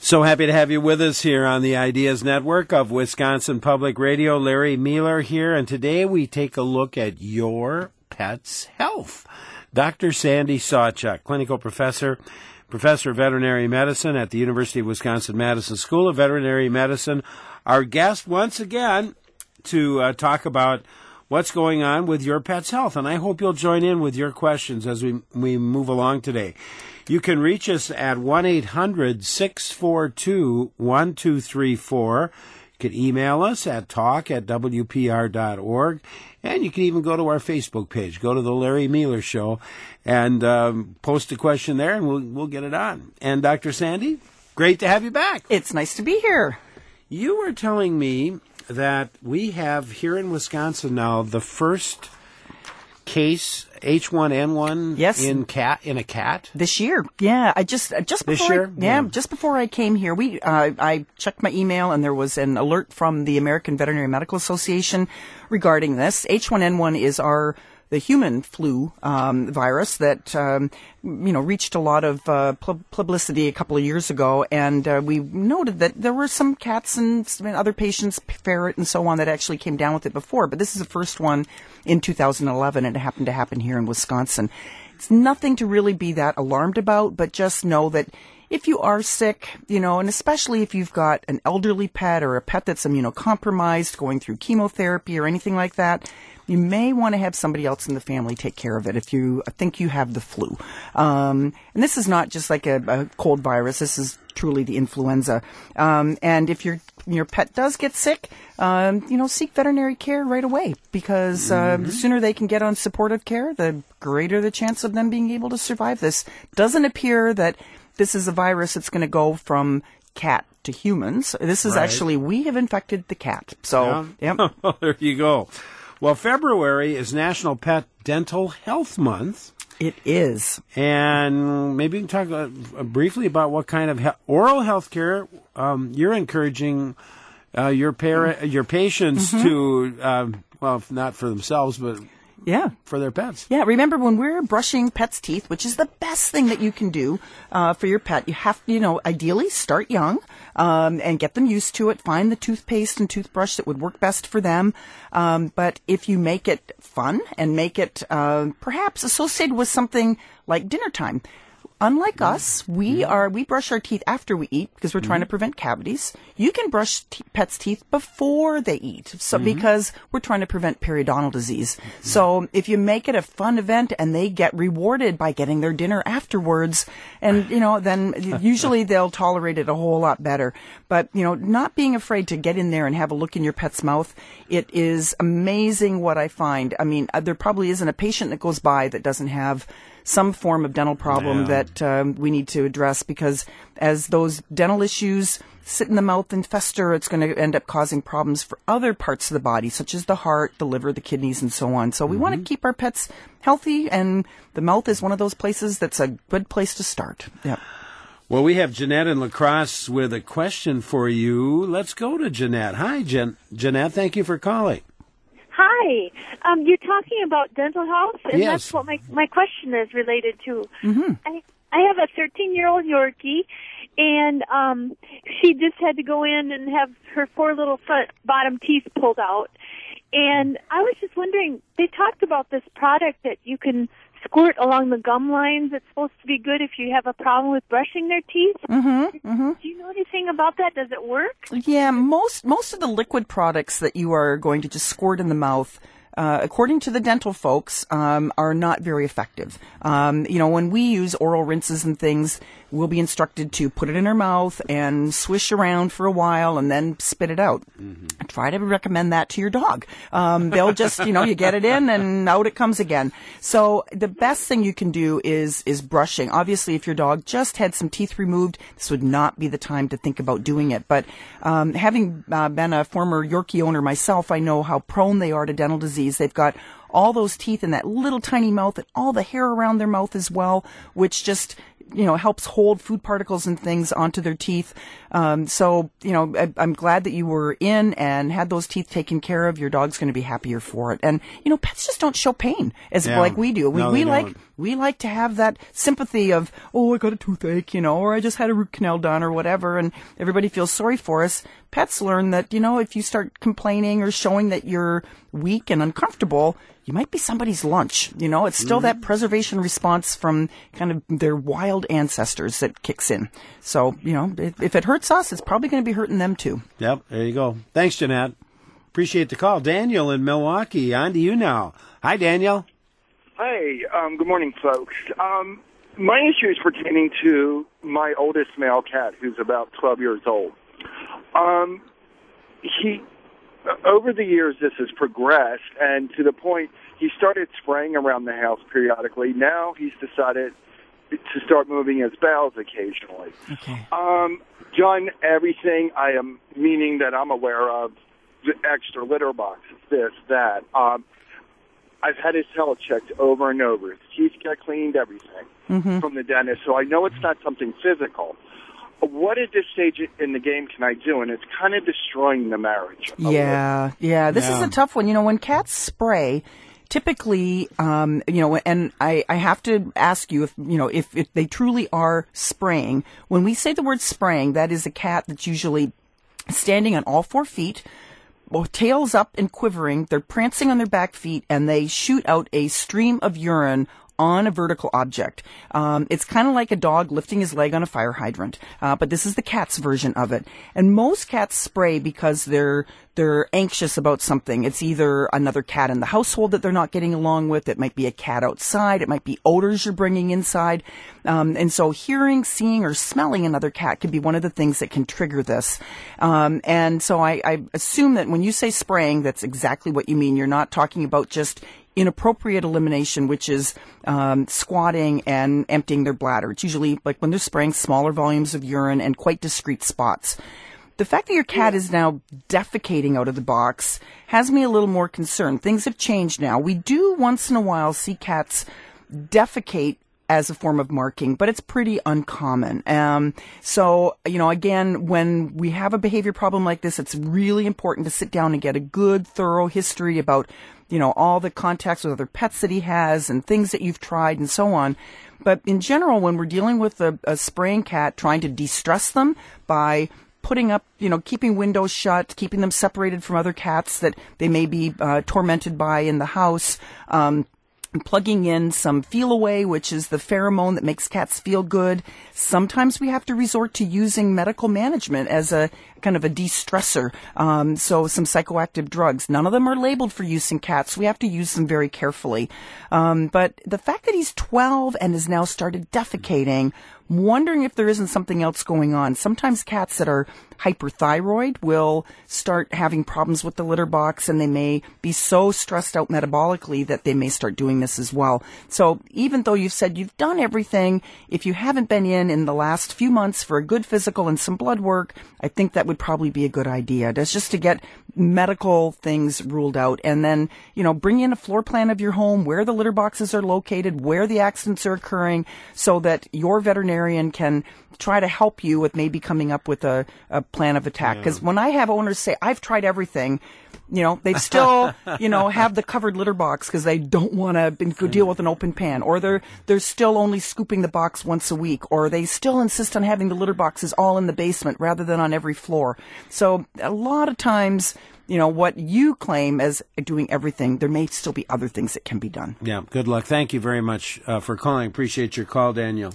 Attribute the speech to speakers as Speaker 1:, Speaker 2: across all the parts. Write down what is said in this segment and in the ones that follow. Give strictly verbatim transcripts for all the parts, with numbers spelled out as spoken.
Speaker 1: So happy to have you with us here on the Ideas Network of Wisconsin Public Radio. Larry Mueller here, and today we take a look at your pet's health. Doctor Sandy Sawchuk, clinical professor, professor of veterinary medicine at the University of Wisconsin-Madison School of Veterinary Medicine, our guest once again to uh, talk about what's going on with your pet's health. And I hope you'll join in with your questions as we, we move along today. You can reach us at one eight hundred six four two one two three four. You can email us at talk at w p r dot org. And you can even go to our Facebook page. Go to the Larry Mueller Show and um, post a question there, and we'll, we'll get it on. And Doctor Sandy, great to have you back.
Speaker 2: It's nice to be here.
Speaker 1: You were telling me that we have here in Wisconsin now the first case H one N one
Speaker 2: yes.
Speaker 1: in cat in a cat
Speaker 2: this year. Yeah, I just just
Speaker 1: this
Speaker 2: before
Speaker 1: year.
Speaker 2: I, yeah,
Speaker 1: yeah,
Speaker 2: just before I came here, we uh, I checked my email and there was an alert from the American Veterinary Medical Association regarding this. H one N one is our the human flu um, virus that um, you know reached a lot of uh, pub- publicity a couple of years ago, and uh, we noted that there were some cats and other patients, ferret and so on, that actually came down with it before. But this is the first one in two thousand eleven, and it happened to happen here in Wisconsin. It's nothing to really be that alarmed about, but just know that if you are sick, you know, and especially if you've got an elderly pet or a pet that's immunocompromised, going through chemotherapy or anything like that, you may want to have somebody else in the family take care of it if you think you have the flu. Um, and this is not just like a, a cold virus. This is truly the influenza. Um, and if your your pet does get sick, um, you know, seek veterinary care right away, because uh, mm-hmm. the sooner they can get on supportive care, the greater the chance of them being able to survive this. Doesn't appear that this is a virus that's going to go from cat to humans. This is
Speaker 1: right.
Speaker 2: actually, we have infected the cat. So,
Speaker 1: yeah.
Speaker 2: yep.
Speaker 1: There you go. Well, February is National Pet Dental Health Month.
Speaker 2: It is.
Speaker 1: And maybe you can talk uh, briefly about what kind of he- oral health care um, you're encouraging uh, your par- your patients mm-hmm. to, um, well, if not for themselves, but
Speaker 2: yeah,
Speaker 1: for their pets.
Speaker 2: Yeah, remember when we're brushing pets' teeth, which is the best thing that you can do uh, for your pet, you have to, you know, ideally start young um, and get them used to it. Find the toothpaste and toothbrush that would work best for them. Um, but if you make it fun and make it uh, perhaps associated with something like dinner time, unlike mm-hmm. us, we mm-hmm. are we brush our teeth after we eat because we're mm-hmm. trying to prevent cavities. You can brush t- pets' teeth before they eat, so mm-hmm. because we're trying to prevent periodontal disease. Mm-hmm. So if you make it a fun event and they get rewarded by getting their dinner afterwards, and you know, then usually they'll tolerate it a whole lot better. But you know, not being afraid to get in there and have a look in your pet's mouth, it is amazing what I find. I mean, there probably isn't a patient that goes by that doesn't have some form of dental problem yeah. that um, we need to address, because as those dental issues sit in the mouth and fester, it's going to end up causing problems for other parts of the body, such as the heart, the liver, the kidneys, and so on. So we mm-hmm. want to keep our pets healthy, and the mouth is one of those places that's a good place to start. Yeah.
Speaker 1: Well, we have Jeanette in La Crosse with a question for you. Let's go to Jeanette. Hi, Jen- Jeanette. Thank you for calling.
Speaker 3: Hi. Um, you're talking about dental health, and
Speaker 1: yes.
Speaker 3: that's what my, my question is related to.
Speaker 2: Mm-hmm.
Speaker 3: I, I have a thirteen-year-old Yorkie, and um, she just had to go in and have her four little front bottom teeth pulled out. And I was just wondering, they talked about this product that you can squirt along the gum lines. It's supposed to be good if you have a problem with brushing their teeth.
Speaker 2: Mm-hmm, mm-hmm.
Speaker 3: Do you know anything about that? Does it work?
Speaker 2: Yeah, most most of the liquid products that you are going to just squirt in the mouth, uh, according to the dental folks, um, are not very effective. Um, you know, when we use oral rinses and things, we'll be instructed to put it in our mouth and swish around for a while and then spit it out. Mm-hmm. Try to recommend that to your dog. Um, they'll just, you know, you get it in and out it comes again. So the best thing you can do is is brushing. Obviously, if your dog just had some teeth removed, this would not be the time to think about doing it. But um, having uh, been a former Yorkie owner myself, I know how prone they are to dental disease. They've got all those teeth in that little tiny mouth and all the hair around their mouth as well, which just you know, helps hold food particles and things onto their teeth. Um, so, you know, I, I'm glad that you were in and had those teeth taken care of. Your dog's going to be happier for it. And, you know, pets just don't show pain as
Speaker 1: Yeah.
Speaker 2: like we do. We,
Speaker 1: No,
Speaker 2: we
Speaker 1: they
Speaker 2: like,
Speaker 1: don't.
Speaker 2: we like to have that sympathy of, oh, I got a toothache, you know, or I just had a root canal done or whatever, and everybody feels sorry for us. Pets learn that, you know, if you start complaining or showing that you're weak and uncomfortable, you might be somebody's lunch. You know, it's still
Speaker 1: Mm-hmm.
Speaker 2: that preservation response from kind of their wild ancestors that kicks in. So, you know, if, if it hurts us, it's probably going to be hurting them too.
Speaker 1: Yep, there you go. Thanks, Jeanette. Appreciate the call. Daniel in Milwaukee, on to you now. Hi, Daniel.
Speaker 4: Hi, um, good morning, folks. Um, my issue is pertaining to my oldest male cat, who's about twelve years old. Um, he, over the years, this has progressed, and to the point he started spraying around the house periodically. Now he's decided to start moving his bowels occasionally.
Speaker 2: Okay.
Speaker 4: Um, done everything I am, meaning that I'm aware of, the extra litter boxes, this, that. Um, I've had his health checked over and over. His teeth got cleaned, everything
Speaker 2: Mm-hmm.
Speaker 4: from the dentist. So I know it's not something physical. What at this stage in the game can I do? And it's kind of destroying the marriage.
Speaker 2: Yeah, yeah. This is
Speaker 1: Yeah.
Speaker 2: a tough one. You know, when cats spray, typically, um, you know, and I, I have to ask you if, you know, if, if they truly are spraying. When we say the word spraying, that is a cat that's usually standing on all four feet, well, tails up and quivering. They're prancing on their back feet, and they shoot out a stream of urine on a vertical object. Um, it's kind of like a dog lifting his leg on a fire hydrant, uh, but this is the cat's version of it. And most cats spray because they're they're anxious about something. It's either another cat in the household that they're not getting along with. It might be a cat outside. It might be odors you're bringing inside. Um, and so hearing, seeing, or smelling another cat could be one of the things that can trigger this. Um, and so I, I assume that when you say spraying, that's exactly what you mean. You're not talking about just inappropriate elimination, which is um, squatting and emptying their bladder. It's usually like when they're spraying smaller volumes of urine and quite discrete spots. The fact that your cat is now defecating out of the box has me a little more concerned. Things have changed now. We do once in a while see cats defecate as a form of marking, but it's pretty uncommon. Um, so, you know, again, when we have a behavior problem like this, it's really important to sit down and get a good, thorough history about, you know, all the contacts with other pets that he has and things that you've tried and so on. But in general, when we're dealing with a, a spraying cat, trying to de-stress them by putting up, you know, keeping windows shut, keeping them separated from other cats that they may be uh, tormented by in the house, um, plugging in some feel away, which is the pheromone that makes cats feel good. Sometimes we have to resort to using medical management as a kind of a de-stressor. Um, so some psychoactive drugs. None of them are labeled for use in cats. We have to use them very carefully. Um, but the fact that he's twelve and has now started defecating, I'm wondering if there isn't something else going on. Sometimes cats that are hyperthyroid will start having problems with the litter box, and they may be so stressed out metabolically that they may start doing this as well. So even though you've said you've done everything, if you haven't been in in the last few months for a good physical and some blood work, I think that would probably be a good idea. That's just to get medical things ruled out, and then, you know, bring in a floor plan of your home, where the litter boxes are located, where the accidents are occurring, so that your veterinarian can try to help you with maybe coming up with a, a plan of attack. Because when I have owners say, I've tried everything, you know, they still, you know, have the covered litter box because they don't want to deal with an open pan, or they're they're still only scooping the box once a week, or they still insist on having the litter boxes all in the basement rather than on every floor. So a lot of times, you know, what you claim as doing everything, there may still be other things that can be done.
Speaker 1: Yeah, good luck. Thank you very much uh, for calling. Appreciate your call, Daniel.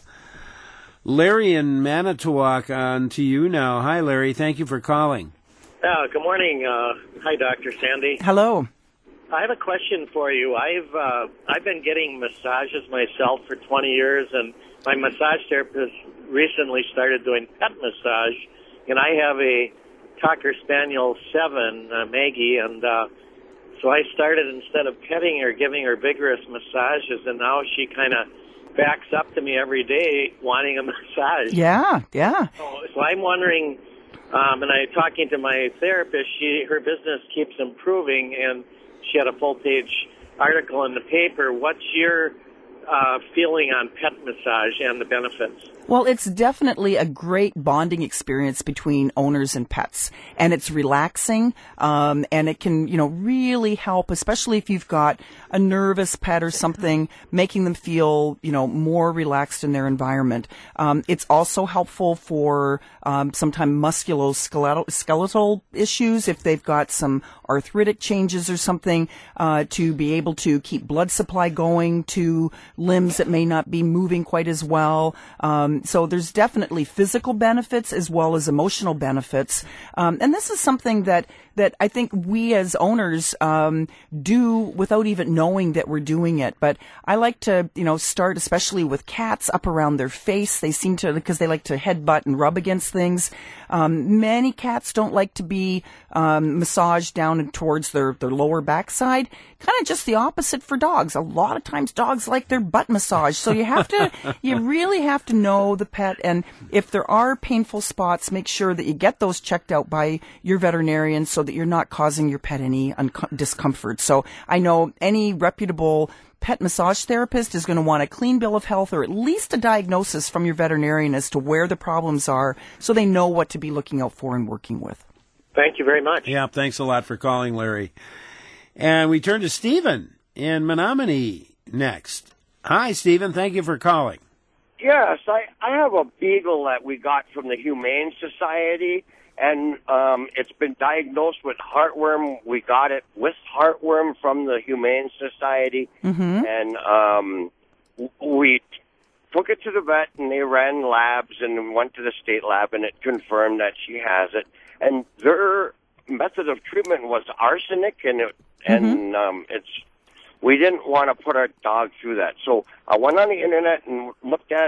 Speaker 1: Larry in Manitowoc, on to you now. Hi, Larry. Thank you for calling.
Speaker 5: Uh, good morning. Uh, hi, Doctor Sandy.
Speaker 2: Hello.
Speaker 5: I have a question for you. I've uh, I've been getting massages myself for twenty years, and my massage therapist recently started doing pet massage, and I have a Cocker Spaniel seven, uh, Maggie, and uh, so I started, instead of petting her, giving her vigorous massages, and now she kind of backs up to me every day wanting a massage.
Speaker 2: Yeah, yeah.
Speaker 5: So, so I'm wondering, um, and I'm talking to my therapist, she her business keeps improving, and she had a full-page article in the paper. What's your uh, feeling on pet massage and the benefits?
Speaker 2: Well, it's definitely a great bonding experience between owners and pets, and it's relaxing, um, and it can, you know, really help, especially if you've got a nervous pet or something, making them feel, you know, more relaxed in their environment. Um, it's also helpful for um, sometimes musculoskeletal skeletal issues, if they've got some arthritic changes or something, uh, to be able to keep blood supply going to limbs that may not be moving quite as well. Um, So there's definitely physical benefits as well as emotional benefits. Um, and this is something that, that I think we as owners um, do without even knowing that we're doing it. But I like to, you know, start especially with cats up around their face. They seem to, because they like to headbutt and rub against things. Um, many cats don't like to be um, massaged down and towards their, their lower backside. Kind of just the opposite for dogs. A lot of times dogs like their butt massage. So you have to, you really have to know the pet. And if there are painful spots, make sure that you get those checked out by your veterinarian so that you're not causing your pet any un- discomfort. So I know any reputable pet massage therapist is going to want a clean bill of health or at least a diagnosis from your veterinarian as to where the problems are so they know what to be looking out for and working with.
Speaker 5: Thank you very much.
Speaker 1: Yeah, thanks a lot for calling, Larry. And we turn to Stephen in Menominee next. Hi, Stephen. Thank you for calling.
Speaker 6: Yes, I, I have a beagle that we got from the Humane Society, and um, it's been diagnosed with heartworm. We got it with heartworm from the Humane Society,
Speaker 2: Mm-hmm.
Speaker 6: and um, we took it to the vet, and they ran labs and went to the state lab, and it confirmed that she has it. And their method of treatment was arsenic, and it, and
Speaker 2: Mm-hmm.
Speaker 6: um, it's we didn't want to put our dog through that. So I went on the internet and looked at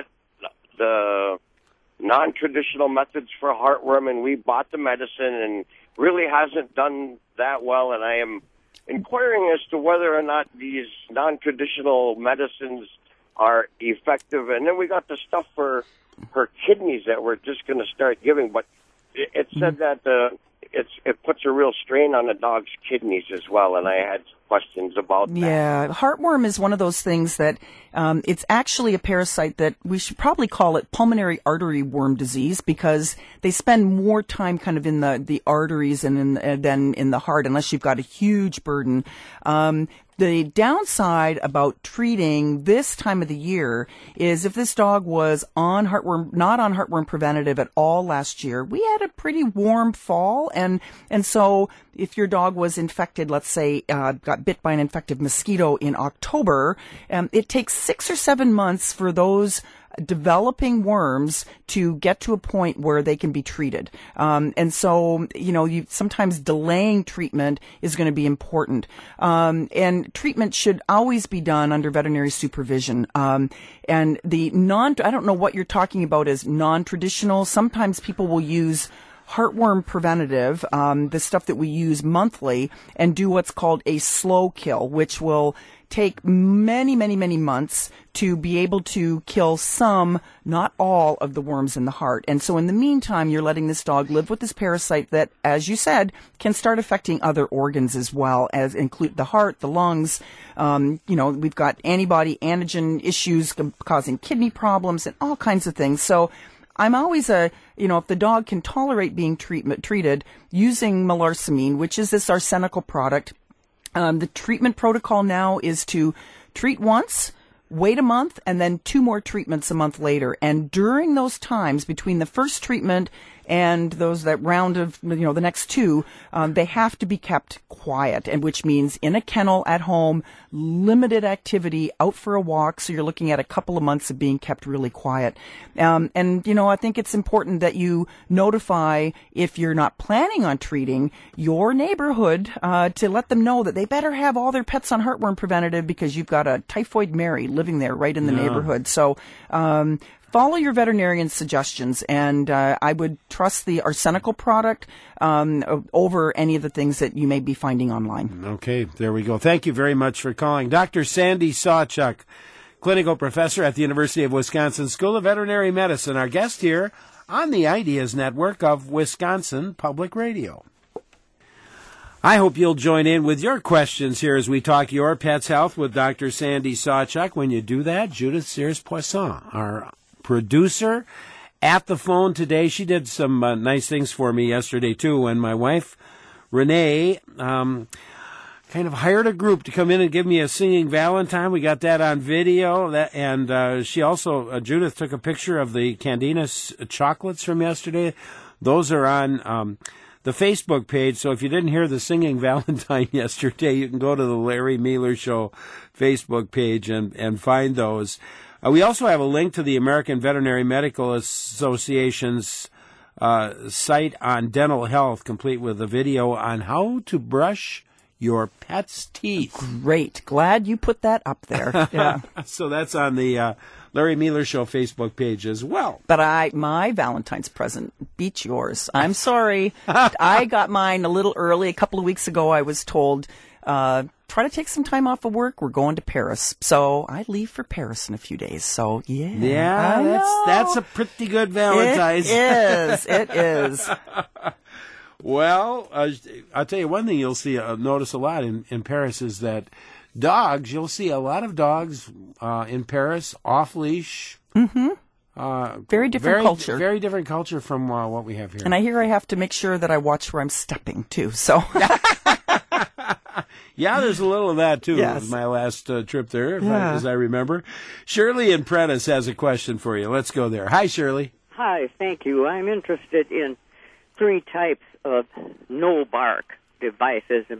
Speaker 6: the non-traditional methods for heartworm, and we bought the medicine, and really hasn't done that well. And I am inquiring as to whether or not these non-traditional medicines are effective. And then we got the stuff for her kidneys that we're just going to start giving, but it, it said that uh, it's it puts a real strain on the dog's kidneys as well, and I had questions about that.
Speaker 2: Yeah, heartworm is one of those things that um, it's actually a parasite that we should probably call it pulmonary artery worm disease because they spend more time kind of in the, the arteries and in, uh, than in the heart unless you've got a huge burden. Um, The downside about treating this time of the year is if this dog was on heartworm, not on heartworm preventative at all last year, we had a pretty warm fall. And, and so if your dog was infected, let's say, uh, got bit by an infected mosquito in October, um, it takes six or seven months for those developing worms to get to a point where they can be treated. Um, and so, you know, you sometimes delaying treatment is going to be important. Um, and treatment should always be done under veterinary supervision. Um, and the non, I don't know what you're talking about as non-traditional. Sometimes people will use heartworm preventative, um, the stuff that we use monthly, and do what's called a slow kill, which will take many, many, many months to be able to kill some, not all, of the worms in the heart. And so in the meantime, you're letting this dog live with this parasite that, as you said, can start affecting other organs as well, as include the heart, the lungs. Um, you know, we've got antibody antigen issues causing kidney problems and all kinds of things. So I'm always a, you know, if the dog can tolerate being treatment, treated using melarsamine, which is this arsenical product, um, the treatment protocol now is to treat once, wait a month, and then two more treatments a month later. And during those times, between the first treatment and those that round of, you know, the next two, um, they have to be kept quiet, and which means in a kennel at home, limited activity, out for a walk. So you're looking at a couple of months of being kept really quiet. Um, and, you know, I think it's important that you notify, if you're not planning on treating, your neighborhood uh, to let them know that they better have all their pets on heartworm preventative because you've got a typhoid Mary living there right in the yeah. neighborhood. So, um, follow your veterinarian's suggestions, and uh, I would trust the arsenical product um, over any of the things that you may be finding online.
Speaker 1: Okay, there we go. Thank you very much for calling. Doctor Sandy Sawchuk, clinical professor at the University of Wisconsin School of Veterinary Medicine, our guest here on the Ideas Network of Wisconsin Public Radio. I hope you'll join in with your questions here as we talk your pet's health with Doctor Sandy Sawchuk. When you do that, Judith Sears-Poisson, our producer, at the phone today. She did some uh, nice things for me yesterday, too, when my wife, Renee, um, kind of hired a group to come in and give me a singing Valentine. We got that on video. That, and uh, she also, uh, Judith, took a picture of the Candinas chocolates from yesterday. Those are on um, the Facebook page. So if you didn't hear the singing Valentine yesterday, you can go to the Larry Mealer Show Facebook page and, and find those. Uh, we also have a link to the American Veterinary Medical Association's uh, site on dental health, complete with a video on how to brush your pet's teeth.
Speaker 2: Great. Glad you put that up there. Yeah.
Speaker 1: So that's on the uh, Larry Mealer Show Facebook page as well.
Speaker 2: But I, my Valentine's present beats yours. I'm sorry. I got mine a little early. A couple of weeks ago, I was told, uh, try to take some time off of work. We're going to Paris. So I leave for Paris in a few days. So, yeah.
Speaker 1: Yeah, that's, that's a pretty good Valentine's.
Speaker 2: It is. It is.
Speaker 1: Well, uh, I'll tell you one thing you'll see, uh, notice a lot in, in Paris is that dogs, you'll see a lot of dogs uh, in Paris off-leash.
Speaker 2: Mm-hmm.
Speaker 1: Uh,
Speaker 2: very different
Speaker 1: very,
Speaker 2: culture.
Speaker 1: Very different culture from uh, what we have here.
Speaker 2: And I hear I have to make sure that I watch where I'm stepping, too. So...
Speaker 1: Yeah, there's a little of that, too.
Speaker 2: Yes.
Speaker 1: My last uh, trip there,
Speaker 2: yeah.
Speaker 1: as I remember. Shirley in Prentice has a question for you. Let's go there. Hi, Shirley.
Speaker 7: Hi, thank you. I'm interested in three types of no-bark devices. And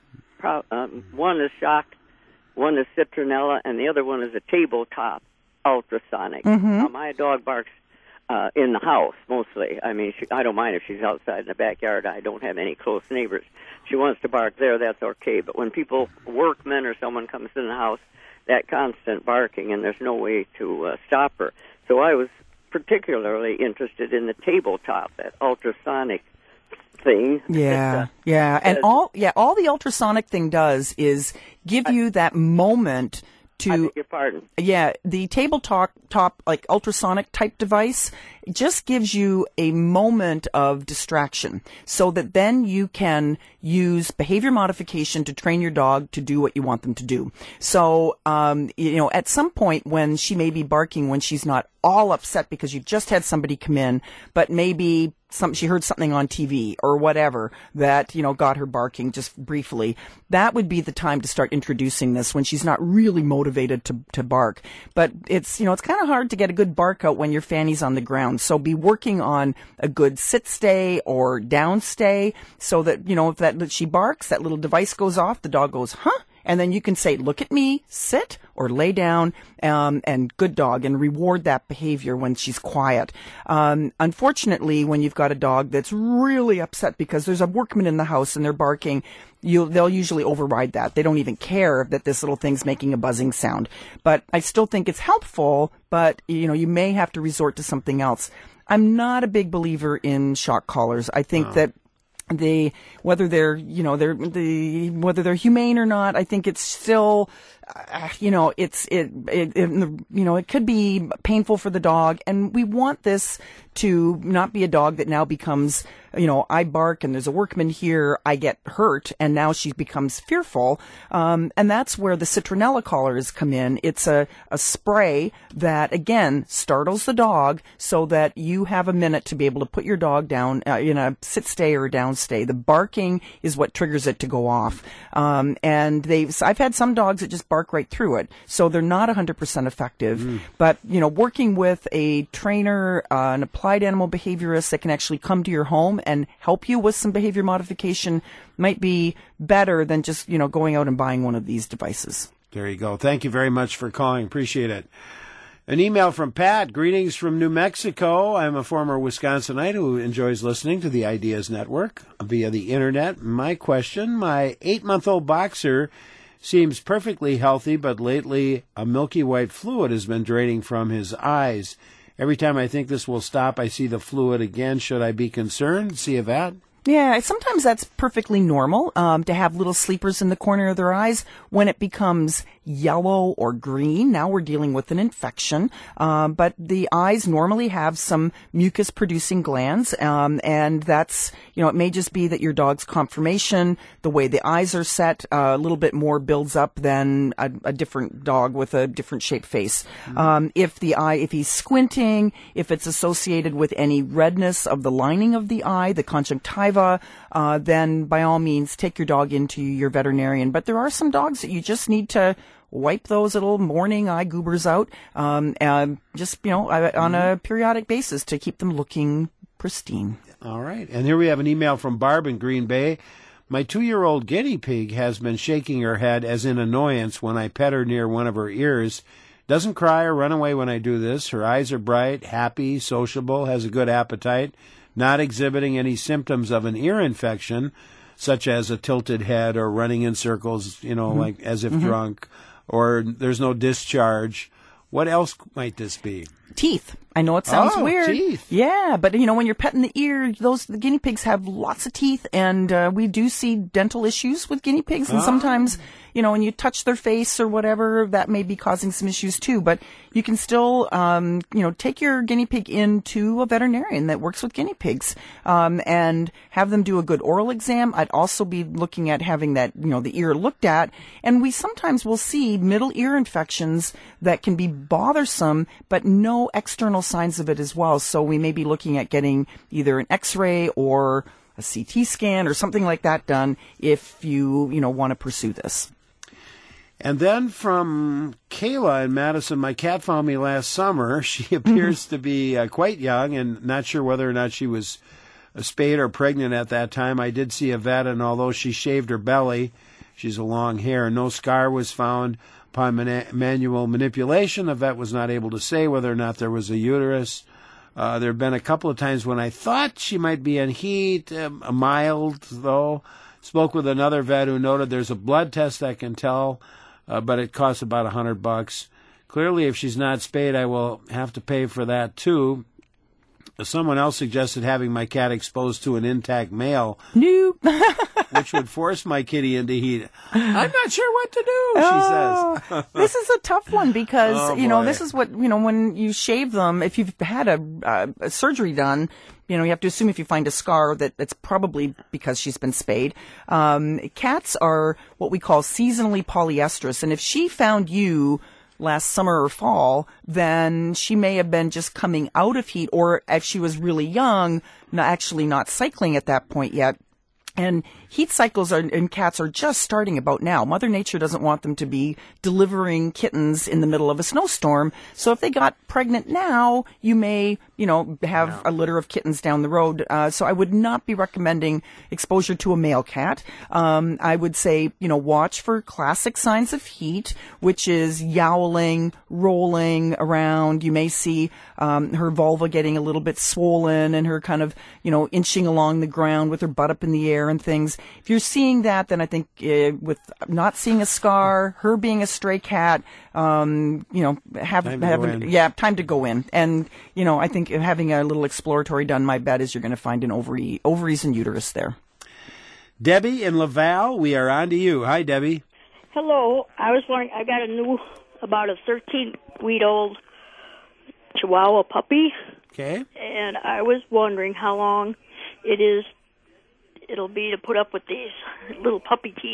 Speaker 7: um, one is Shock, one is Citronella, and the other one is a tabletop ultrasonic.
Speaker 2: Mm-hmm.
Speaker 7: Now, my dog barks uh, in the house, mostly. I mean, she, I don't mind if she's outside in the backyard. I don't have any close neighbors. She wants to bark there, that's okay. But when people, workmen or someone comes in the house, that constant barking, and there's no way to uh, stop her. So I was particularly interested in the tabletop, that ultrasonic thing.
Speaker 2: Yeah,
Speaker 7: that, uh,
Speaker 2: yeah, and
Speaker 7: says,
Speaker 2: all yeah, all the ultrasonic thing does is give
Speaker 7: I,
Speaker 2: you that moment to.
Speaker 7: I beg your pardon.
Speaker 2: Yeah, the tabletop top like ultrasonic type device just gives you a moment of distraction, so that then you can use behavior modification to train your dog to do what you want them to do. So, um, you know, at some point when she may be barking when she's not all upset because you just had somebody come in, but maybe some, she heard something on T V or whatever that, you know, got her barking just briefly, that would be the time to start introducing this when she's not really motivated to, to bark. But it's, you know, it's kind of hard to get a good bark out when your fanny's on the ground. So be working on a good sit stay or down stay so that, you know, if that, that she barks, that little device goes off, the dog goes, huh? And then you can say, look at me, sit, or lay down, um, and good dog, and reward that behavior when she's quiet. Um, unfortunately, when you've got a dog that's really upset because there's a workman in the house and they're barking, you'll, they'll usually override that. They don't even care that this little thing's making a buzzing sound. But I still think it's helpful, but, you know, you may have to resort to something else. I'm not a big believer in shock collars. I think oh. that they, whether they're, you know, they're, the, whether they're humane or not, I think it's still, uh, you know, it's, it, it, it, you know, it could be painful for the dog. And we want this to not be a dog that now becomes, you know, I bark and there's a workman here, I get hurt, and now she becomes fearful. Um, and that's where the Citronella collars come in. It's a, a spray that, again, startles the dog so that you have a minute to be able to put your dog down uh, in a sit stay or down stay. The barking is what triggers it to go off. Um, and they've, I've had some dogs that just bark right through it. So they're not one hundred percent effective. Mm. But, you know, working with a trainer, uh, an applied animal behaviorist that can actually come to your home and help you with some behavior modification might be better than just, you know, going out and buying one of these devices.
Speaker 1: There you go. Thank you very much for calling. Appreciate it. An email from Pat. Greetings from New Mexico. I'm a former Wisconsinite who enjoys listening to the Ideas Network via the internet. My question, my eight-month-old boxer seems perfectly healthy, but lately a milky white fluid has been draining from his eyes. Every time I think this will stop, I see the fluid again. Should I be concerned? See if that?
Speaker 2: Yeah, sometimes that's perfectly normal um, to have little sleepers in the corner of their eyes. When it becomes yellow or green, now we're dealing with an infection. Um, but the eyes normally have some mucus-producing glands, um, and that's, you know, it may just be that your dog's conformation, the way the eyes are set, uh, a little bit more builds up than a, a different dog with a different shaped face. Mm-hmm. Um, if the eye, if he's squinting, if it's associated with any redness of the lining of the eye, the conjunctiva, uh, then by all means take your dog into your veterinarian. But there are some dogs that you just need to wipe those little morning eye goobers out, um, and just, you know, on a periodic basis to keep them looking pristine.
Speaker 1: All right. And here we have an email from Barb in Green Bay. My two-year-old guinea pig has been shaking her head as in annoyance when I pet her near one of her ears. Doesn't cry or run away when I do this. Her eyes are bright, happy, sociable, has a good appetite, not exhibiting any symptoms of an ear infection, such as a tilted head or running in circles, you know, mm-hmm. like as if mm-hmm. drunk, or there's no discharge. What else might this be?
Speaker 2: Teeth. I know it sounds
Speaker 1: oh,
Speaker 2: weird.
Speaker 1: Teeth.
Speaker 2: Yeah, but you know, when you're petting the ear, those the guinea pigs have lots of teeth, and uh, we do see dental issues with guinea pigs, and oh. sometimes, you know, when you touch their face or whatever, that may be causing some issues too. But you can still, um, you know, take your guinea pig into a veterinarian that works with guinea pigs, um, and have them do a good oral exam. I'd also be looking at having that, you know, the ear looked at, and we sometimes will see middle ear infections that can be bothersome, but no external signs of it as well. So we may be looking at getting either an X-ray or a C T scan or something like that done if you, you know, want to pursue this.
Speaker 1: And then from Kayla in Madison, my cat found me last summer. She appears to be uh, quite young and not sure whether or not she was spayed or pregnant at that time. I did see a vet, and although she shaved her belly, she's a long hair, no scar was found. Upon man- manual manipulation, the vet was not able to say whether or not there was a uterus. Uh, there have been a couple of times when I thought she might be in heat, um, a mild though. Spoke with another vet who noted there's a blood test that can tell, uh, but it costs about a hundred bucks. Clearly, if she's not spayed, I will have to pay for that too. Someone else suggested having my cat exposed to an intact male.
Speaker 2: Nope.
Speaker 1: Which would force my kitty into heat. I'm not sure what to do, she
Speaker 2: oh,
Speaker 1: says.
Speaker 2: This is a tough one because,
Speaker 1: oh,
Speaker 2: you know,
Speaker 1: boy.
Speaker 2: this is what, you know, when you shave them, if you've had a, uh, a surgery done, you know, you have to assume if you find a scar that it's probably because she's been spayed. Um, cats are what we call seasonally polyestrous. And if she found you last summer or fall, then she may have been just coming out of heat, or if she was really young, not actually not cycling at that point yet. And heat cycles are, in cats are just starting about now. Mother Nature doesn't want them to be delivering kittens in the middle of a snowstorm. So if they got pregnant now, you may, you know, have yeah. a litter of kittens down the road. Uh, so I would not be recommending exposure to a male cat. Um, I would say, you know, watch for classic signs of heat, which is yowling, rolling around. You may see um, her vulva getting a little bit swollen and her kind of, you know, inching along the ground with her butt up in the air and things. If you're seeing that, then I think uh, with not seeing a scar, her being a stray cat, um, you know, have,
Speaker 1: time
Speaker 2: have a, yeah, time to go in. And, you know, I think having a little exploratory done, my bet is you're going to find an ovary, ovaries and uterus there.
Speaker 1: Debbie in Laval, we are on to you. Hi, Debbie.
Speaker 8: Hello. I was wondering, I got a new, about a thirteen-week-old Chihuahua puppy.
Speaker 1: Okay.
Speaker 8: And I was wondering how long it is it'll be to put up with these little puppy teeth.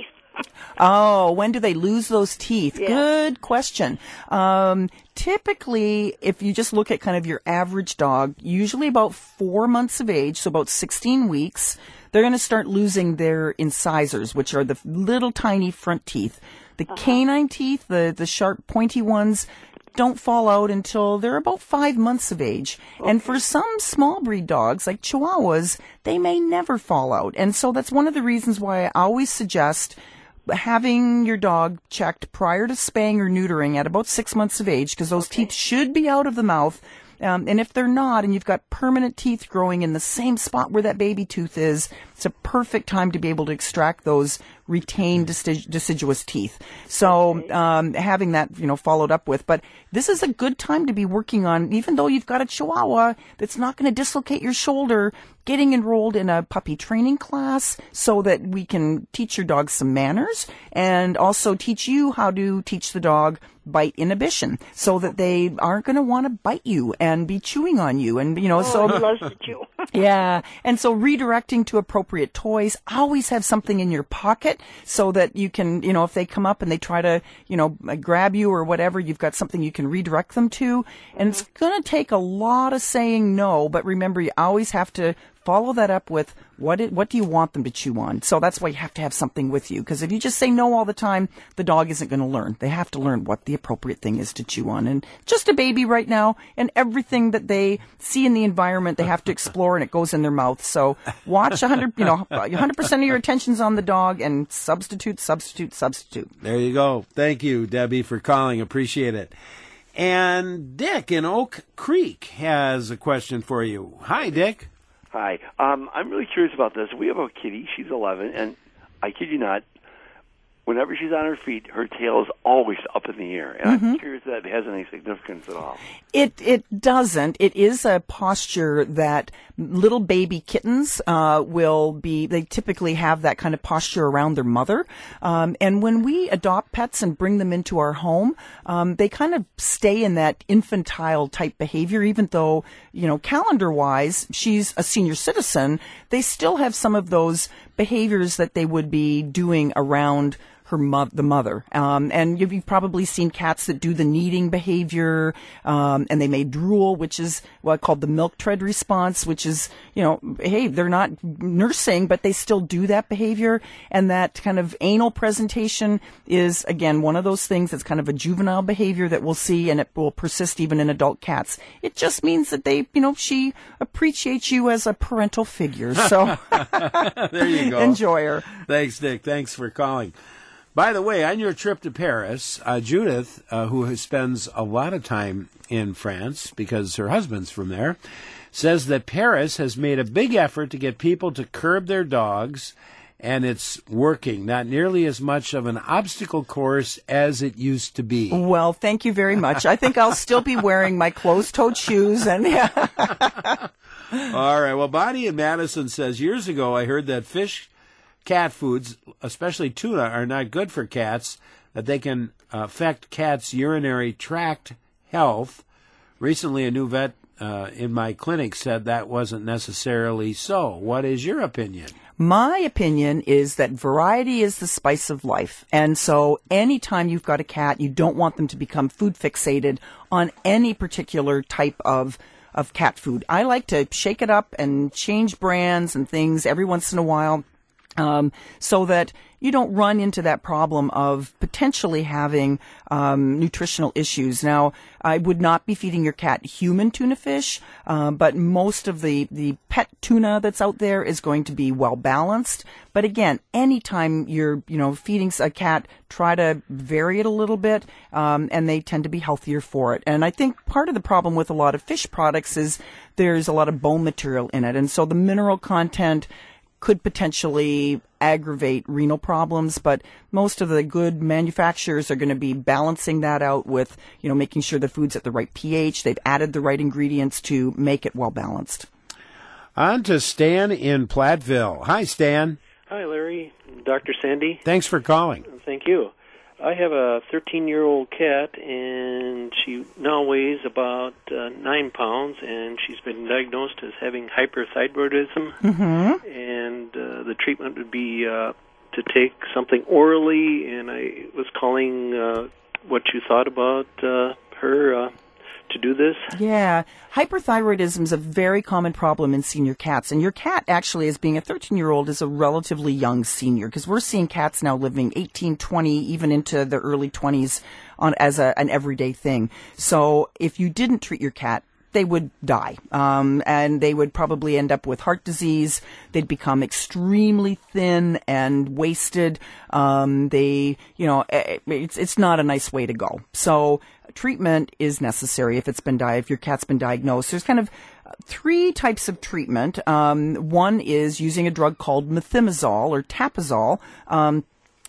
Speaker 2: Oh, when do they lose those teeth?
Speaker 8: Yeah.
Speaker 2: Good question. Um, typically, if you just look at kind of your average dog, usually about four months of age, so about sixteen weeks, they're going to start losing their incisors, which are the little tiny front teeth. The uh-huh. canine teeth, the, the sharp pointy ones, don't fall out until they're about five months of age. Okay. And for some small breed dogs, like Chihuahuas, they may never fall out. And so that's one of the reasons why I always suggest having your dog checked prior to spaying or neutering at about six months of age, because those okay. teeth should be out of the mouth. Um, and if they're not, and you've got permanent teeth growing in the same spot where that baby tooth is, it's a perfect time to be able to extract those retain decid- deciduous teeth. So um, having that, you know, followed up with. But this is a good time to be working on, even though you've got a Chihuahua that's not going to dislocate your shoulder, getting enrolled in a puppy training class so that we can teach your dog some manners and also teach you how to teach the dog bite inhibition so that they aren't going to want to bite you and be chewing on you. And, you know,
Speaker 8: Oh,
Speaker 2: so.
Speaker 8: he loves to chew.
Speaker 2: Yeah. And so redirecting to appropriate toys, always have something in your pocket so that you can, you know, if they come up and they try to, you know, grab you or whatever, you've got something you can redirect them to. And it's going to take a lot of saying no, but remember, you always have to follow that up with what it, what do you want them to chew on? So that's why you have to have something with you. Because if you just say no all the time, the dog isn't going to learn. They have to learn what the appropriate thing is to chew on. And just a baby right now, and everything that they see in the environment, they have to explore, and it goes in their mouth. So watch one hundred, you know, one hundred percent of your attention's on the dog, and substitute, substitute, substitute.
Speaker 1: There you go. Thank you, Debbie, for calling. Appreciate it. And Dick in Oak Creek has a question for you. Hi, Dick.
Speaker 9: Hi. Um, I'm really curious about this. We have a kitty. She's eleven, and I kid you not, whenever she's on her feet, her tail is always up in the air. And
Speaker 2: Mm-hmm.
Speaker 9: I'm curious if that has any significance at all.
Speaker 2: It it doesn't. It is a posture that little baby kittens uh, will be. They typically have that kind of posture around their mother. Um, and when we adopt pets and bring them into our home, um, they kind of stay in that infantile type behavior. Even though, you know, calendar wise, she's a senior citizen, they still have some of those behaviors that they would be doing around her mo- the mother. Um, and you've, you've probably seen cats that do the kneading behavior, um, and they may drool, which is what called the milk tread response, which is, you know, hey, they're not nursing, but they still do that behavior. And that kind of anal presentation is, again, one of those things that's kind of a juvenile behavior that we'll see, and it will persist even in adult cats. It just means that they, you know, she appreciates you as a parental figure. So
Speaker 1: There you go.
Speaker 2: enjoy her.
Speaker 1: Thanks, Dick. Thanks for calling. By the way, on your trip to Paris, uh, Judith, uh, who spends a lot of time in France because her husband's from there, says that Paris has made a big effort to get people to curb their dogs, and it's working. Not nearly as much of an obstacle course as it used to be.
Speaker 2: Well, thank you very much. I think I'll still be wearing my closed-toed shoes. And yeah.
Speaker 1: All right. Well, Bonnie in Madison says, years ago I heard that fish, cat foods, especially tuna, are not good for cats, that they can affect cats' urinary tract health. Recently, a new vet uh, in my clinic said that wasn't necessarily so. What is your opinion?
Speaker 2: My opinion is that variety is the spice of life. And so anytime you've got a cat, you don't want them to become food fixated on any particular type of of cat food. I like to shake it up and change brands and things every once in a while. Um, so that you don't run into that problem of potentially having um, nutritional issues. Now, I would not be feeding your cat human tuna fish, um, but most of the, the pet tuna that's out there is going to be well balanced. But again, anytime you're, you know, feeding a cat, try to vary it a little bit, um, and they tend to be healthier for it. And I think part of the problem with a lot of fish products is there's a lot of bone material in it, and so the mineral content could potentially aggravate renal problems, but most of the good manufacturers are going to be balancing that out with, you know, making sure the food's at the right pH. They've added the right ingredients to make it well balanced.
Speaker 1: On to Stan in Platteville. Hi, Stan.
Speaker 10: Hi, Larry. Doctor Sandy.
Speaker 1: Thanks for calling.
Speaker 10: Thank you. I have a thirteen-year-old cat, and she now weighs about uh, nine pounds, and she's been diagnosed as having hyperthyroidism.
Speaker 2: Mm-hmm.
Speaker 10: And uh, the treatment would be uh, to take something orally, and I was calling uh, what you thought about uh, her uh, to do this.
Speaker 2: Yeah. Hyperthyroidism is a very common problem in senior cats. And your cat, actually, as being a thirteen-year-old, is a relatively young senior, because we're seeing cats now living eighteen, twenty, even into their early twenties on as a, an everyday thing. So if you didn't treat your cat, they would die, um, and they would probably end up with heart disease. They'd become extremely thin and wasted. Um, they, you know, it's it's not a nice way to go. So treatment is necessary if it's been di- if your cat's been diagnosed. There's kind of three types of treatment. Um, one is using a drug called methimazole or Tapazole. Um,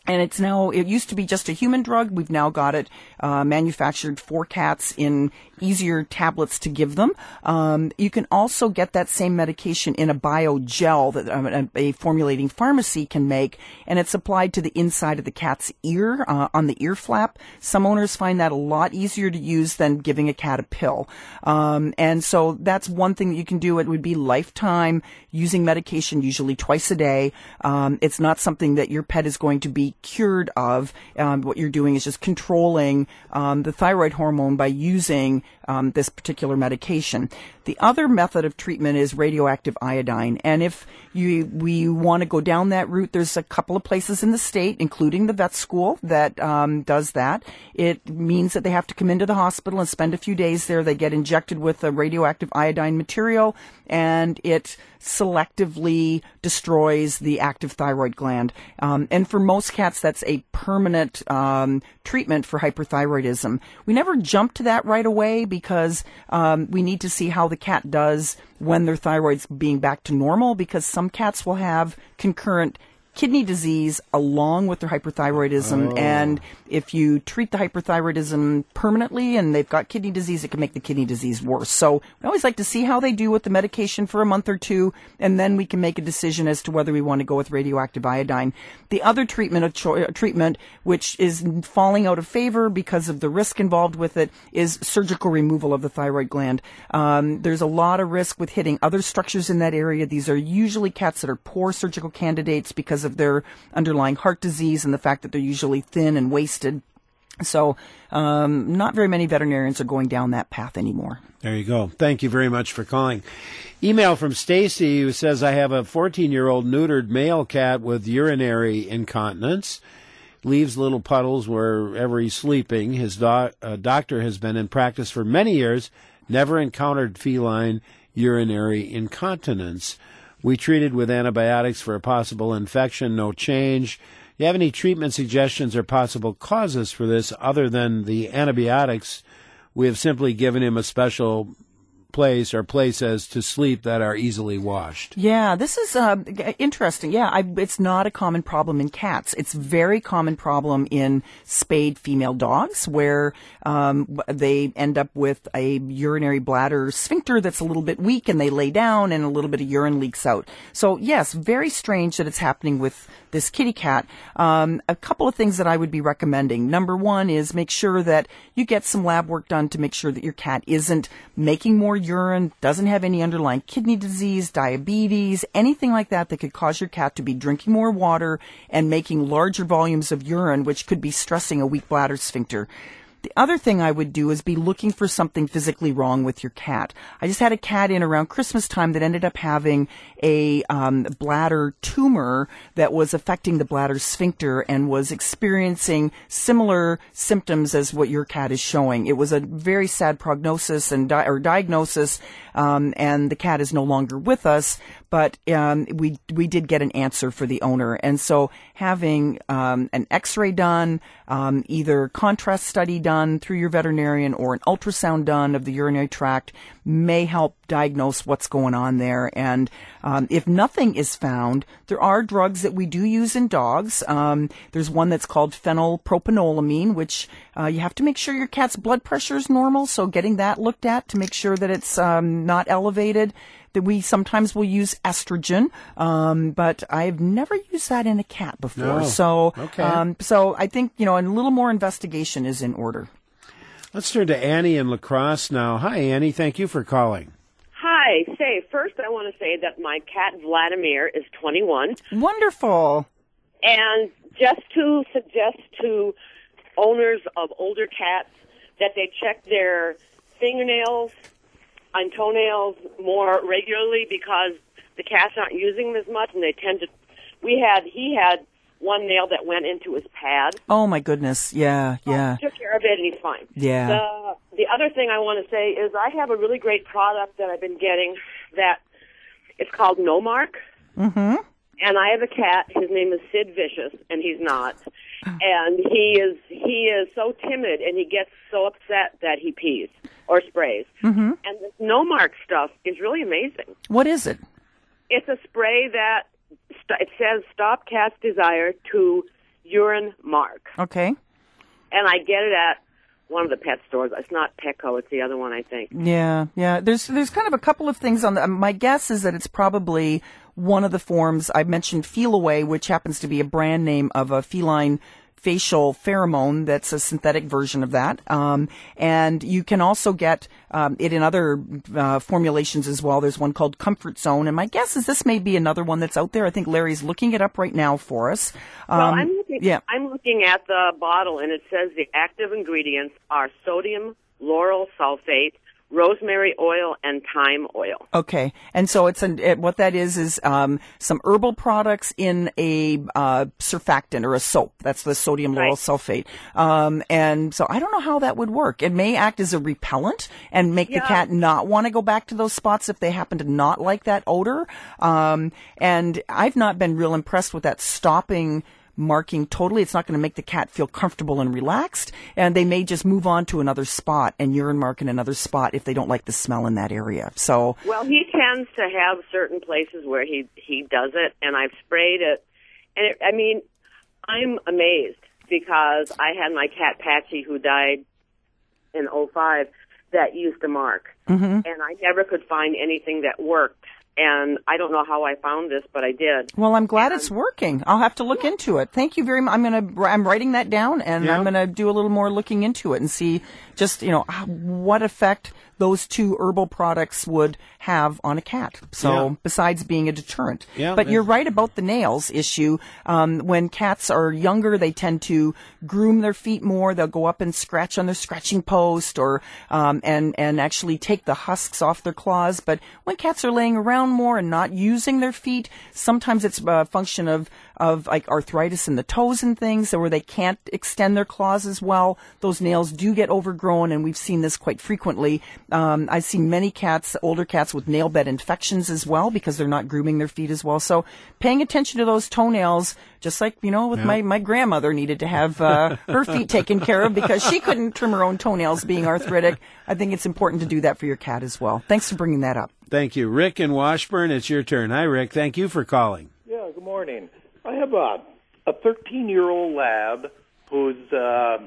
Speaker 2: And it's now, it used to be just a human drug. We've now got it uh, manufactured for cats in easier tablets to give them. Um, you can also get that same medication in a biogel that um, a, a formulating pharmacy can make, and it's applied to the inside of the cat's ear, uh, on the ear flap. Some owners find that a lot easier to use than giving a cat a pill. Um, and so that's one thing that you can do. It would be lifetime using medication, usually twice a day. Um, it's not something that your pet is going to be cured of. Um, what you're doing is just controlling um, the thyroid hormone by using um, this particular medication. The other method of treatment is radioactive iodine, and if you we want to go down that route, there's a couple of places in the state, including the vet school, that um, does that. It means that they have to come into the hospital and spend a few days there. They get injected with a radioactive iodine material, and it selectively destroys the active thyroid gland. Um, and for most cats, that's a permanent um, treatment for hyperthyroidism. We never jump to that right away because um, we need to see how the cat does when their thyroid's being back to normal, because some cats will have concurrent kidney disease along with their hyperthyroidism.
Speaker 1: Oh.
Speaker 2: And if you treat the hyperthyroidism permanently and they've got kidney disease, it can make the kidney disease worse. So we always like to see how they do with the medication for a month or two, and then we can make a decision as to whether we want to go with radioactive iodine. The other treatment, of cho- treatment which is falling out of favor because of the risk involved with it, is surgical removal of the thyroid gland. Um, there's a lot of risk with hitting other structures in that area. These are usually cats that are poor surgical candidates because of their underlying heart disease and the fact that they're usually thin and wasted. So um, not very many veterinarians are going down that path anymore.
Speaker 1: There you go. Thank you very much for calling. Email from Stacy, who says, I have a fourteen-year-old neutered male cat with urinary incontinence. Leaves little puddles wherever he's sleeping. His do- uh, doctor has been in practice for many years, never encountered feline urinary incontinence. We treated with antibiotics for a possible infection, no change. Do you have any treatment suggestions or possible causes for this other than the antibiotics? We have simply given him a special place or places to sleep that are easily washed.
Speaker 2: Yeah, this is uh, interesting. Yeah, I, it's not a common problem in cats. It's a very common problem in spayed female dogs, where um, they end up with a urinary bladder sphincter that's a little bit weak, and they lay down and a little bit of urine leaks out. So yes, very strange that it's happening with this kitty cat. Um, a couple of things that I would be recommending. Number one is make sure that you get some lab work done to make sure that your cat isn't making more urine, doesn't have any underlying kidney disease, diabetes, anything like that that could cause your cat to be drinking more water and making larger volumes of urine, which could be stressing a weak bladder sphincter. The other thing I would do is be looking for something physically wrong with your cat. I just had a cat in around Christmas time that ended up having a um, bladder tumor that was affecting the bladder sphincter and was experiencing similar symptoms as what your cat is showing. It was a very sad prognosis and di- or diagnosis, um, and the cat is no longer with us. But um, we we did get an answer for the owner, and so having um, an X-ray done, um, either contrast study done through your veterinarian or an ultrasound done of the urinary tract may help diagnose what's going on there. And um, if nothing is found, there are drugs that we do use in dogs. Um, there's one that's called phenylpropanolamine, which uh, you have to make sure your cat's blood pressure is normal, so getting that looked at to make sure that it's um, not elevated. That we sometimes will use estrogen, um, but I've never used that in a cat before.
Speaker 1: No.
Speaker 2: So,
Speaker 1: Okay.
Speaker 2: um, so I think, you know, a little more investigation is in order.
Speaker 1: Let's turn to Annie in La Crosse now. Hi, Annie. Thank you for calling.
Speaker 11: Hi. Say, first I want to say that my cat Vladimir is twenty-one.
Speaker 2: Wonderful.
Speaker 11: And just to suggest to owners of older cats that they check their fingernails and toenails more regularly, because the cat's not using them as much, and they tend to. We had he had one nail that went into his pad.
Speaker 2: Oh my goodness! Yeah, yeah.
Speaker 11: I took care of it, and he's fine.
Speaker 2: Yeah.
Speaker 11: The the other thing I want to say is I have a really great product that I've been getting that it's called Nomark.
Speaker 2: Mm-hmm.
Speaker 11: And I have a cat. His name is Sid Vicious, and he's not. And he is he is so timid, and he gets so upset that he pees or sprays.
Speaker 2: Mm-hmm.
Speaker 11: And this Nomark stuff is really amazing.
Speaker 2: What is it?
Speaker 11: It's a spray that st- it says stop cat's desire to Urine Mark.
Speaker 2: Okay.
Speaker 11: And I get it at one of the pet stores. It's not Petco, it's the other one, I think.
Speaker 2: Yeah, yeah. There's there's kind of a couple of things on the. My guess is that it's probably one of the forms. I mentioned Feliway, which happens to be a brand name of a feline facial pheromone that's a synthetic version of that. Um, and you can also get um, it in other uh, formulations as well. There's one called Comfort Zone. And my guess is this may be another one that's out there. I think Larry's looking it up right now for us. Um,
Speaker 11: well, I'm looking,
Speaker 2: yeah.
Speaker 11: I'm looking at the bottle, and it says the active ingredients are sodium lauryl sulfate, rosemary oil, and thyme oil.
Speaker 2: Okay, and so it's an, it, what that is is um, some herbal products in a uh, surfactant or a soap. That's the sodium lauryl
Speaker 11: Right.
Speaker 2: sulfate. Um, and so I don't know how that would work. It may act as a repellent and make the
Speaker 11: Yeah.
Speaker 2: cat not want to go back to those spots if they happen to not like that odor. Um, and I've not been real impressed with that stopping marking totally. It's not going to make the cat feel comfortable and relaxed, and they may just move on to another spot and urine mark in another spot if they don't like the smell in that area. So,
Speaker 11: Well, he tends to have certain places where he he does it, and I've sprayed it. And it, I mean, I'm amazed because I had my cat Patsy, who died in oh five, that used to mark,
Speaker 2: mm-hmm.
Speaker 11: and I never could find anything that worked. And I don't know how I found this, but I did.
Speaker 2: Well, I'm glad
Speaker 11: and,
Speaker 2: it's working. I'll have to look yeah. into it. Thank you very much. I'm going to, I'm writing that down, and yeah. I'm going to do a little more looking into it and see just, you know, what effect those two herbal products would have on a cat. So
Speaker 1: yeah.
Speaker 2: besides being a deterrent.
Speaker 1: Yeah,
Speaker 2: but you're right about the nails issue. Um, when cats are younger, they tend to groom their feet more. They'll go up and scratch on their scratching post or, um, and, and actually take the husks off their claws. But when cats are laying around more and not using their feet, sometimes it's a function of, of like arthritis in the toes and things where they can't extend their claws as well. Those nails do get overgrown, and we've seen this quite frequently. Um, I've seen many cats, older cats, with nail bed infections as well because they're not grooming their feet as well. So paying attention to those toenails, just like, you know, with
Speaker 1: yeah.
Speaker 2: my, my grandmother needed to have uh, her feet taken care of because she couldn't trim her own toenails being arthritic. I think it's important to do that for your cat as well. Thanks for bringing that up.
Speaker 1: Thank you. Rick in Washburn, it's your turn. Hi, Rick. Thank you for calling.
Speaker 12: Yeah, good morning. I have a a thirteen-year-old lab who's, uh,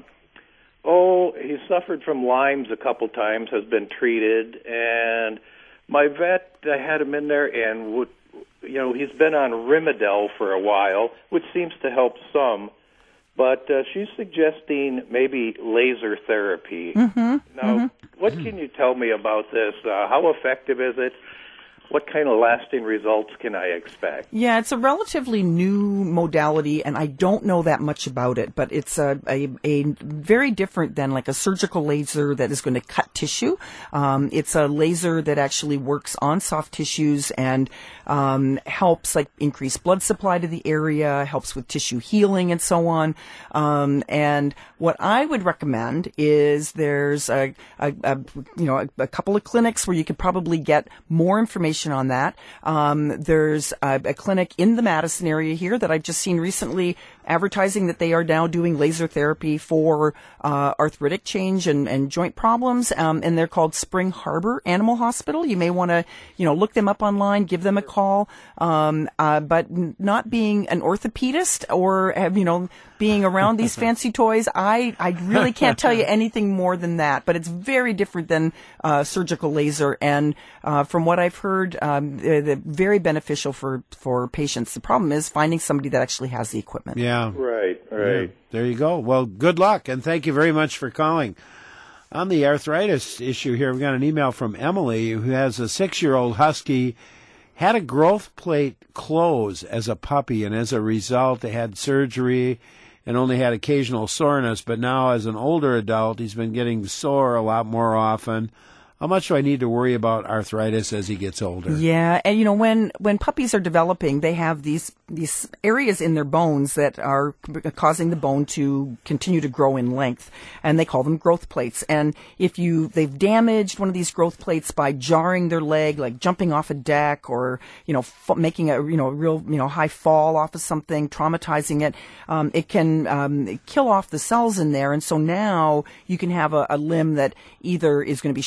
Speaker 12: oh, he's suffered from Lyme's a couple times, has been treated, and my vet, I had him in there, and, would, you know, he's been on Rimadyl for a while, which seems to help some, but uh, she's suggesting maybe laser therapy.
Speaker 2: Mm-hmm.
Speaker 12: Now,
Speaker 2: mm-hmm.
Speaker 12: what can you tell me about this? Uh, how effective is it? What kind of lasting results can I expect?
Speaker 2: Yeah, it's a relatively new modality, and I don't know that much about it, but it's a, a, a very different than like a surgical laser that is going to cut tissue. Um, it's a laser that actually works on soft tissues and um, helps like increase blood supply to the area, helps with tissue healing and so on. Um, and what I would recommend is there's a, a, a you know a, a couple of clinics where you could probably get more information on that. Um, there's a, a clinic in the Madison area here that I've just seen recently advertising that they are now doing laser therapy for uh, arthritic change and, and joint problems, um, and they're called Spring Harbor Animal Hospital. You may want to, you know, look them up online, give them a call, um, uh, but n- not being an orthopedist or, have, you know, being around these fancy toys, I, I really can't tell you anything more than that, but it's very different than uh, surgical laser, and uh, from what I've heard, um, they're, they're very beneficial for, for patients. The problem is finding somebody that actually has the equipment.
Speaker 1: Yeah.
Speaker 12: Right, right.
Speaker 1: Yeah, there you go. Well, good luck, and thank you very much for calling. On the arthritis issue here, we got an email from Emily, who has a six-year-old husky, had a growth plate close as a puppy, and as a result, they had surgery and only had occasional soreness, but now as an older adult, he's been getting sore a lot more often. How much do I need to worry about arthritis as he gets older?
Speaker 2: Yeah, and you know, when, when puppies are developing, they have these these areas in their bones that are causing the bone to continue to grow in length, and they call them growth plates. And if you they've damaged one of these growth plates by jarring their leg, like jumping off a deck, or you know, f- making a you know a real you know high fall off of something, traumatizing it, um, it can um, kill off the cells in there, and so now you can have a, a limb that either is going to be shorter than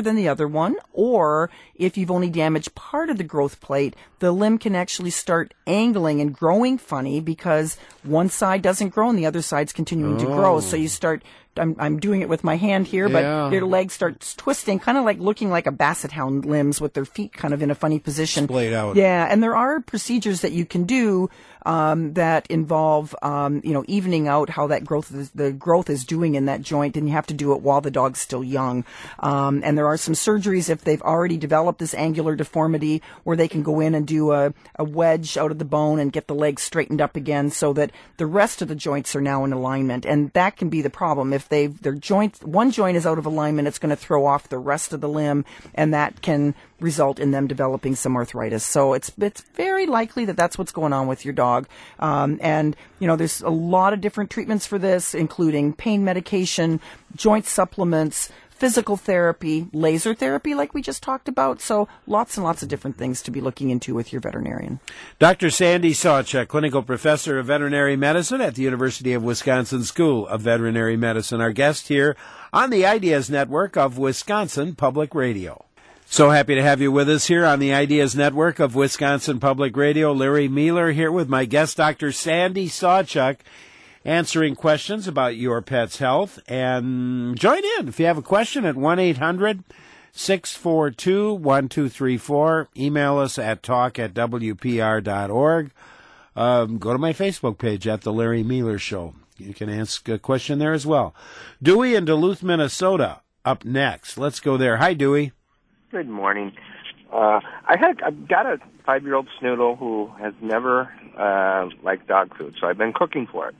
Speaker 2: than the other one, or if you've only damaged part of the growth plate, the limb can actually start angling and growing funny because one side doesn't grow and the other side's continuing
Speaker 1: Oh.
Speaker 2: to grow. So you start, I'm, I'm doing it with my hand here, but
Speaker 1: Yeah.
Speaker 2: your leg starts twisting, kind of like looking like a basset hound limbs with their feet kind of in a funny position.
Speaker 1: Splayed out.
Speaker 2: Yeah, and there are procedures that you can do um, that involve, um, you know, evening out how that growth is, the growth is doing in that joint, and you have to do it while the dog's still young. Um, and there are some surgeries if they've already developed this angular deformity where they can go in and do a, a wedge out of the bone and get the leg straightened up again so that the rest of the joints are now in alignment. And that can be the problem. If they their joint, one joint is out of alignment, it's going to throw off the rest of the limb, and that can result in them developing some arthritis. So it's it's very likely that that's what's going on with your dog. Um, and, you know, there's a lot of different treatments for this, including pain medication, joint supplements, physical therapy, laser therapy like we just talked about. So lots and lots of different things to be looking into with your veterinarian.
Speaker 1: Doctor Sandy Sawchuk, clinical professor of veterinary medicine at the University of Wisconsin School of Veterinary Medicine, our guest here on the Ideas Network of Wisconsin Public Radio. So happy to have you with us here on the Ideas Network of Wisconsin Public Radio. Larry Mueller here with my guest, Doctor Sandy Sawchuk, answering questions about your pet's health. And join in if you have a question at one eight hundred six four two one two three four. Email us at talk at w p r dot org. Um, go to my Facebook page at The Larry Mueller Show. You can ask a question there as well. Dewey in Duluth, Minnesota, up next. Let's go there. Hi, Dewey.
Speaker 13: Good morning. Uh, I had I've got a five-year-old Snoodle who has never uh, liked dog food, so I've been cooking for it.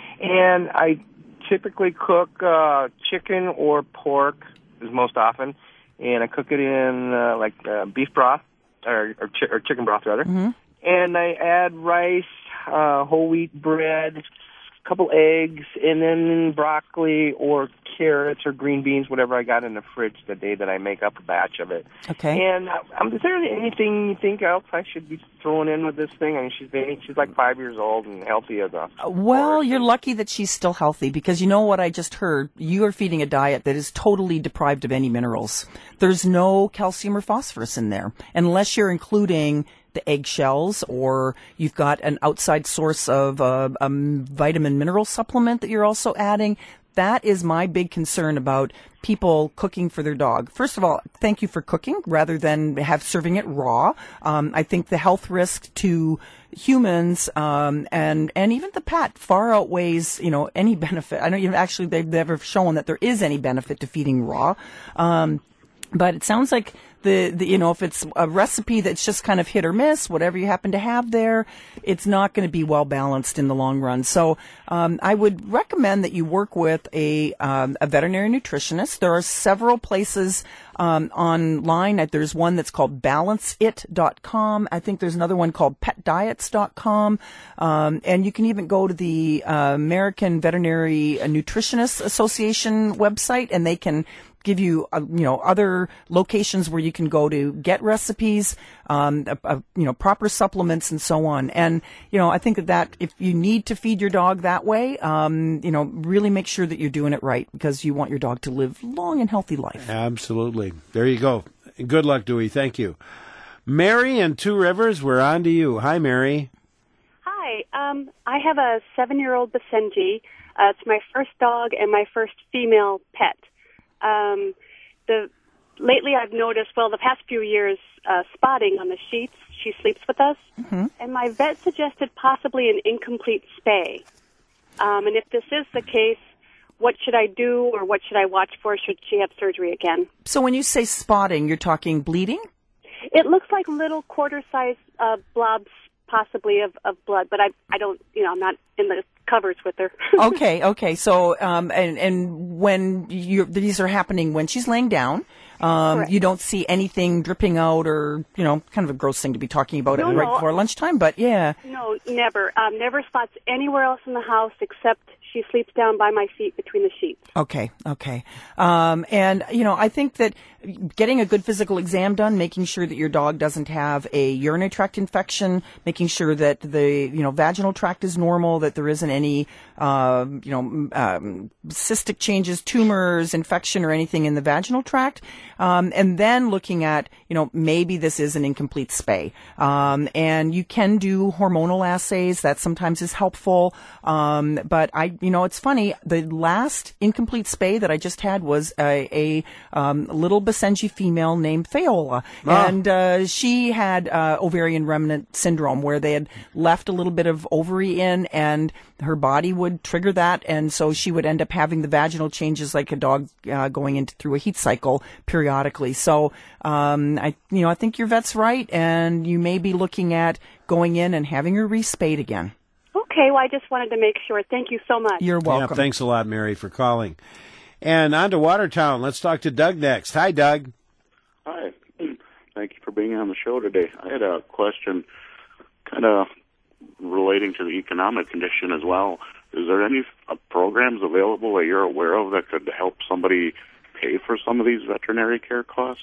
Speaker 13: And I typically cook uh, chicken or pork is most often, and I cook it in uh, like uh, beef broth or or, chi- or chicken broth rather.
Speaker 2: Mm-hmm.
Speaker 13: And I add rice, uh, whole wheat bread, a couple eggs, and then broccoli or carrots or green beans, whatever I got in the fridge the day that I make up a batch of it.
Speaker 2: Okay.
Speaker 13: And um, is there anything you think else I should be throwing in with this thing? I mean, she's been, she's like five years old and healthy as a...
Speaker 2: Well, you're lucky that she's still healthy because you know what I just heard? You are feeding a diet that is totally deprived of any minerals. There's no calcium or phosphorus in there unless you're including the eggshells or you've got an outside source of uh, a vitamin mineral supplement that you're also adding. That is my big concern about people cooking for their dog. First of all, thank you for cooking rather than have serving it raw. Um, I think the health risk to humans um, and and even the pet far outweighs you know any benefit. I don't even actually they've never shown that there is any benefit to feeding raw. Um, but it sounds like the, the, you know, if it's a recipe that's just kind of hit or miss, whatever you happen to have there, it's not going to be well balanced in the long run. So, um, I would recommend that you work with a, um, a veterinary nutritionist. There are several places, um, online. There's one that's called balance it dot com. I think there's another one called pet diets dot com. Um, and you can even go to the, uh, American Veterinary Nutritionist Association website and they can give you, uh, you know, other locations where you can go to get recipes, um, uh, uh, you know, proper supplements and so on. And, you know, I think that, that if you need to feed your dog that way, um, you know, really make sure that you're doing it right because you want your dog to live long and healthy life.
Speaker 1: Absolutely. There you go. Good luck, Dewey. Thank you. Mary in Two Rivers, we're on to you. Hi, Mary.
Speaker 14: Hi. Um, I have a seven-year-old Basenji. Uh, it's my first dog and my first female pet. Um, the lately I've noticed, well, the past few years, uh, spotting on the sheets. She sleeps with us,
Speaker 2: mm-hmm.
Speaker 14: and my vet suggested possibly an incomplete spay. Um, and if this is the case, what should I do, or what should I watch for? Should she have surgery again?
Speaker 2: So when you say spotting, you're talking bleeding?
Speaker 14: It looks like little quarter-sized uh, blobs, possibly of, of blood, but I I don't, you know, I'm not in the covers with her.
Speaker 2: okay, okay. So, um, and and when you these are happening when she's laying down, um,
Speaker 14: Correct.
Speaker 2: you don't see anything dripping out, or you know, kind of a gross thing to be talking about
Speaker 14: No,
Speaker 2: it right
Speaker 14: no.
Speaker 2: before lunchtime. But yeah,
Speaker 14: No, never. Um, never spots anywhere else in the house except she sleeps down by my feet between the sheets.
Speaker 2: okay, okay. Um, and you know, I think that getting a good physical exam done, making sure that your dog doesn't have a urinary tract infection, making sure that the you know vaginal tract is normal, that there isn't any uh, you know um, cystic changes, tumors, infection, or anything in the vaginal tract. Um, and then looking at, you know, maybe this is an incomplete spay. Um, and you can do hormonal assays. That sometimes is helpful. Um, but I, you know, it's funny. The last incomplete spay that I just had was a, a um, little Basenji female named Fayola.
Speaker 1: Ah.
Speaker 2: And uh, she had uh, ovarian remnant syndrome, where they had left a little bit of ovary in, and her body would trigger that, and so she would end up having the vaginal changes like a dog uh, going into through a heat cycle periodically. So, um, I, you know, I think your vet's right, and you may be looking at going in and having her respayed again.
Speaker 14: Okay, well, I just wanted to make sure. Thank you so much.
Speaker 2: You're welcome.
Speaker 1: Yeah, thanks a lot, Mary, for calling. And on to Watertown. Let's talk to Doug next. Hi, Doug.
Speaker 15: Hi. Thank you for being on the show today. I had a question kind of relating to the economic condition as well. Is there any uh, programs available that you're aware of that could help somebody pay for some of these veterinary care costs?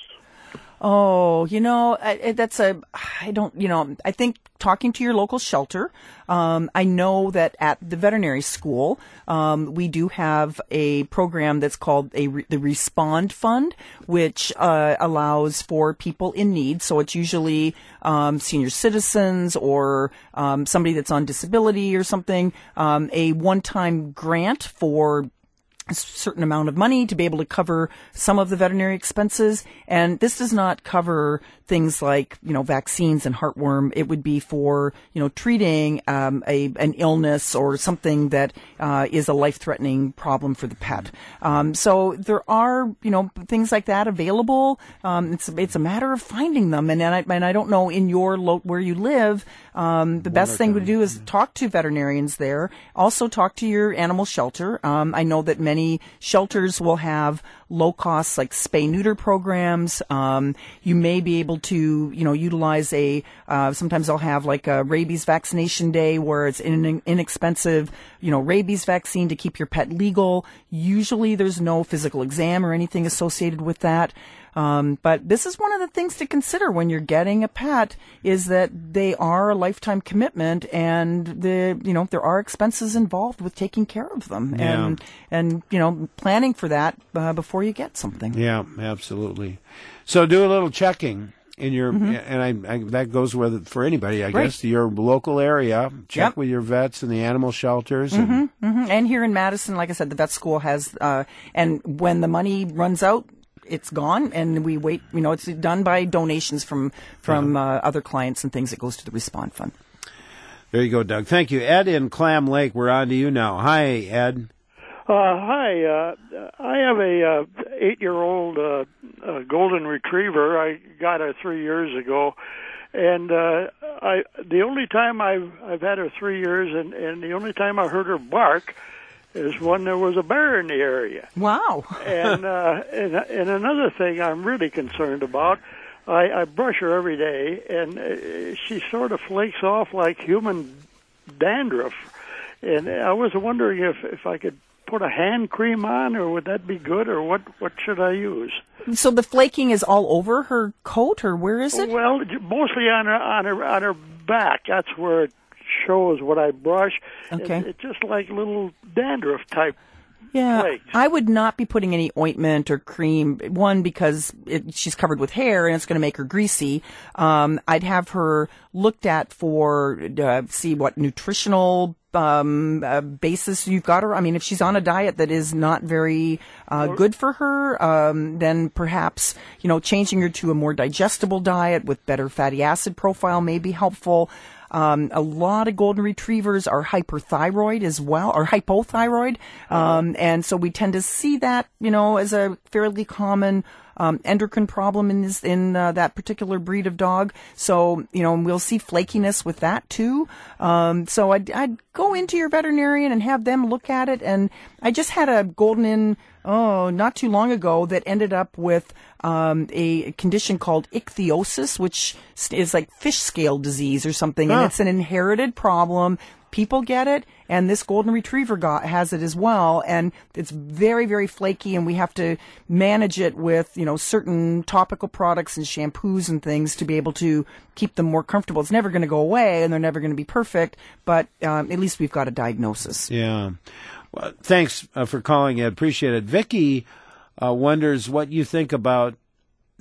Speaker 2: Oh, you know, I, that's a, I don't, you know, I think talking to your local shelter, um, I know that at the veterinary school, um, we do have a program that's called a the Respond Fund, which uh, allows for people in need. So it's usually um, senior citizens or um, somebody that's on disability or something, um, a one-time grant for a certain amount of money to be able to cover some of the veterinary expenses. And this does not cover things like, you know, vaccines and heartworm. It would be for, you know, treating um, a an illness or something that uh, is a life-threatening problem for the pet. Um, so there are, you know, things like that available. Um, it's it's a matter of finding them. And and I, and I don't know in your lo- where you live. Um, the best thing to do is talk to veterinarians there. Also talk to your animal shelter. Um, I know that many shelters will have low cost like spay neuter programs. Um, you may be able to, you know, utilize a, uh, sometimes they'll have like a rabies vaccination day where it's an inexpensive, you know, rabies vaccine to keep your pet legal. Usually there's no physical exam or anything associated with that. Um, but this is one of the things to consider when you're getting a pet is that they are a lifetime commitment, and the, you know, there are expenses involved with taking care of them
Speaker 1: Yeah.
Speaker 2: and, and, you know, planning for that uh, before you get something.
Speaker 1: Yeah, absolutely. So do a little checking in your,
Speaker 2: Mhm.
Speaker 1: and I, I, that goes with for anybody, I
Speaker 2: Right.
Speaker 1: guess, your local area. Check
Speaker 2: Yep.
Speaker 1: with your vets and the animal shelters. And,
Speaker 2: hmm hmm And here in Madison, like I said, the vet school has, uh, and when the money runs out, it's gone, and we wait. You know, it's done by donations from from uh, other clients and things that goes to the Respond Fund.
Speaker 1: There you go, Doug. Thank you. Ed in Clam Lake, we're on to you now. Hi, Ed.
Speaker 16: Uh, hi, uh, I have a uh, eight-year-old uh, uh, golden retriever. I got her three years ago, and uh, I the only time I've I've had her three years, and, and the only time I heard her bark is when there was a bear in the area.
Speaker 2: Wow.
Speaker 16: and, uh, and and another thing I'm really concerned about, I, I brush her every day, and uh, she sort of flakes off like human dandruff. And I was wondering if, if I could put a hand cream on, or would that be good, or what, what should I use?
Speaker 2: So the flaking is all over her coat, or where is it?
Speaker 16: Well, mostly on her on her on her back. That's where it shows what I brush.
Speaker 2: Okay.
Speaker 16: It, it's just like little dandruff type.
Speaker 2: Yeah,
Speaker 16: flakes.
Speaker 2: I would not be putting any ointment or cream. One, because it, she's covered with hair and it's going to make her greasy. Um, I'd have her looked at for uh, see what nutritional um, uh, basis you've got her. I mean, if she's on a diet that is not very uh, good for her, um, then perhaps you know changing her to a more digestible diet with better fatty acid profile may be helpful. Um, a lot of golden retrievers are hyperthyroid as well, or hypothyroid. Um, and so we tend to see that, you know, as a fairly common um, endocrine problem in this, in uh, that particular breed of dog. So, you know, we'll see flakiness with that too. Um, so I'd, I'd go into your veterinarian and have them look at it. And I just had a golden in, oh, not too long ago that ended up with um, a condition called ichthyosis, which is like fish scale disease or something.
Speaker 1: Huh.
Speaker 2: And it's an inherited problem. People get it, and this golden retriever got, has it as well, and it's very, very flaky, and we have to manage it with, you know, certain topical products and shampoos and things to be able to keep them more comfortable. It's never going to go away, and they're never going to be perfect, but um, at least we've got a diagnosis.
Speaker 1: Yeah. Well, thanks uh, for calling, Ed. Appreciate it. Vicky uh, wonders what you think about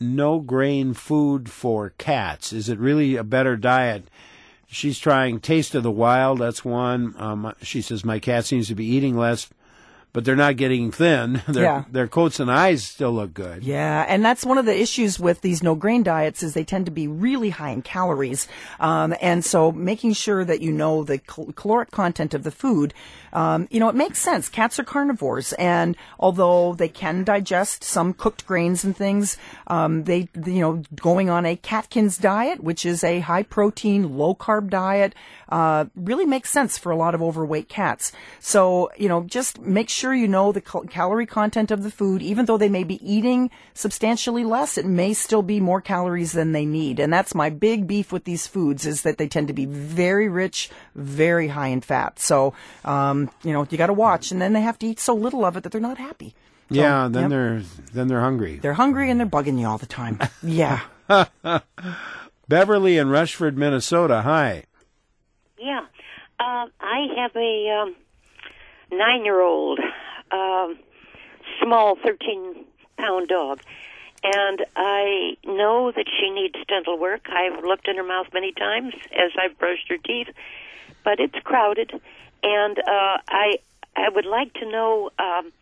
Speaker 1: no-grain food for cats? Is it really a better diet? She's trying Taste of the Wild. That's one. Um, she says, my cat seems to be eating less, but they're not getting thin. Their,
Speaker 2: Yeah.
Speaker 1: their coats and eyes still look good.
Speaker 2: Yeah, and that's one of the issues with these no-grain diets is they tend to be really high in calories. Um, and so making sure that you know the cal- caloric content of the food, um, you know, it makes sense. Cats are carnivores, and although they can digest some cooked grains and things, um, they, you know, going on a Catkins diet, which is a high-protein, low-carb diet, uh, really makes sense for a lot of overweight cats. So, you know, just make sure you know the cal- calorie content of the food. Even though they may be eating substantially less, it may still be more calories than they need. And that's my big beef with these foods, is that they tend to be very rich, very high in fat. So, um, you know, you got to watch. And then they have to eat so little of it that they're not happy. So,
Speaker 1: Yeah, then
Speaker 2: yep.
Speaker 1: they're then they're hungry.
Speaker 2: They're hungry and they're bugging you all the time. Yeah.
Speaker 1: Beverly in Rushford, Minnesota. Hi.
Speaker 17: Yeah. Uh, I have a um, nine-year-old, um, small thirteen-pound dog, and I know that she needs dental work. I've looked in her mouth many times as I've brushed her teeth, but it's crowded, and uh, I I would like to know um,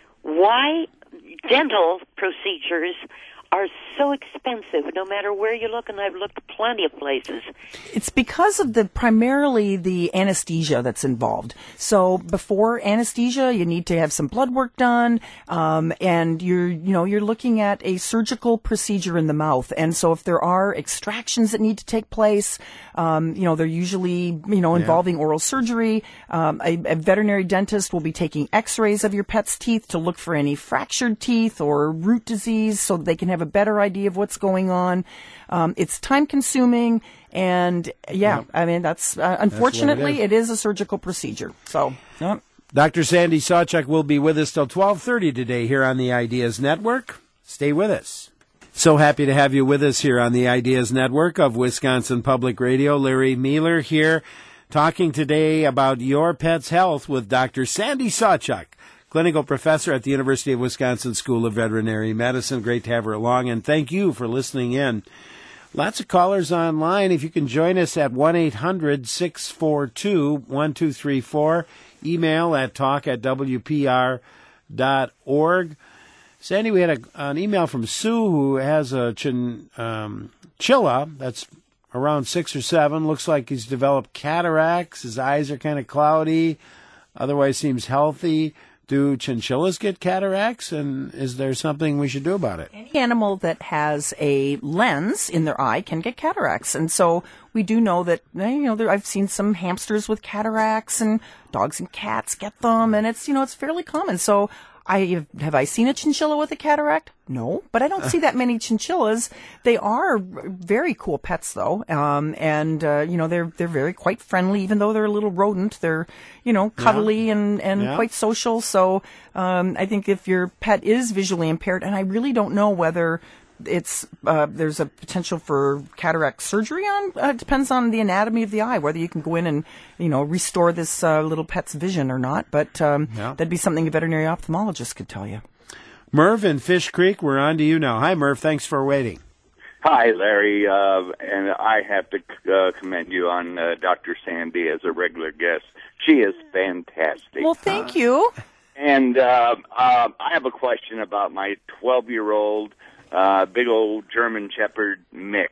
Speaker 17: why dental procedures are so expensive no matter where you look, and I've looked plenty of places.
Speaker 2: It's because of the primarily the anesthesia that's involved. So before anesthesia, you need to have some blood work done, um, and you're you know you're looking at a surgical procedure in the mouth. And so if there are extractions that need to take place, um, you know they're usually you know involving yeah. oral surgery. Um, a, a veterinary dentist will be taking X-rays of your pet's teeth to look for any fractured teeth or root disease, so that they can have a better idea of what's going on. Um, it's time consuming, and yeah,
Speaker 1: Yep.
Speaker 2: I mean, that's, uh, unfortunately,
Speaker 1: That's what
Speaker 2: it is a surgical procedure. So, yeah.
Speaker 1: Doctor Sandy Sawchuk will be with us till twelve thirty today here on the Ideas Network. Stay with us. So happy to have you with us here on the Ideas Network of Wisconsin Public Radio. Larry Mueller here, talking today about your pet's health with Doctor Sandy Sawchuk, clinical professor at the University of Wisconsin School of Veterinary Medicine. Great to have her along, and thank you for listening in. Lots of callers online. If you can join us at one eight hundred six four two one two three four, email at talk at w p r dot org. Sandy, we had a, an email from Sue, who has a chin, um, chilla that's around six or seven. Looks like he's developed cataracts. His eyes are kind of cloudy. Otherwise seems healthy. Do chinchillas get cataracts, and is there something we should do about it?
Speaker 2: Any animal that has a lens in their eye can get cataracts. And so we do know that, you know, there, I've seen some hamsters with cataracts, and dogs and cats get them, and it's, you know, it's fairly common. So I have I seen a chinchilla with a cataract? No, but I don't see that many chinchillas. They are very cool pets, though, um, and uh, you know they're they're very quite friendly, even though they're a little rodent. They're you know cuddly yeah. and and yeah. quite social. So um, I think if your pet is visually impaired, and I really don't know whether it's uh, there's a potential for cataract surgery on. Uh, it depends on the anatomy of the eye, whether you can go in and you know restore this uh, little pet's vision or not. But um, yeah. that'd be something a veterinary ophthalmologist could tell you.
Speaker 1: Merv in Fish Creek, we're on to you now. Hi, Merv. Thanks for waiting.
Speaker 18: Hi, Larry. Uh, and I have to uh, commend you on uh, Doctor Sandy as a regular guest. She is fantastic.
Speaker 2: Well, thank you.
Speaker 18: And uh, uh, I have a question about my twelve-year-old uh, big old German Shepherd mix.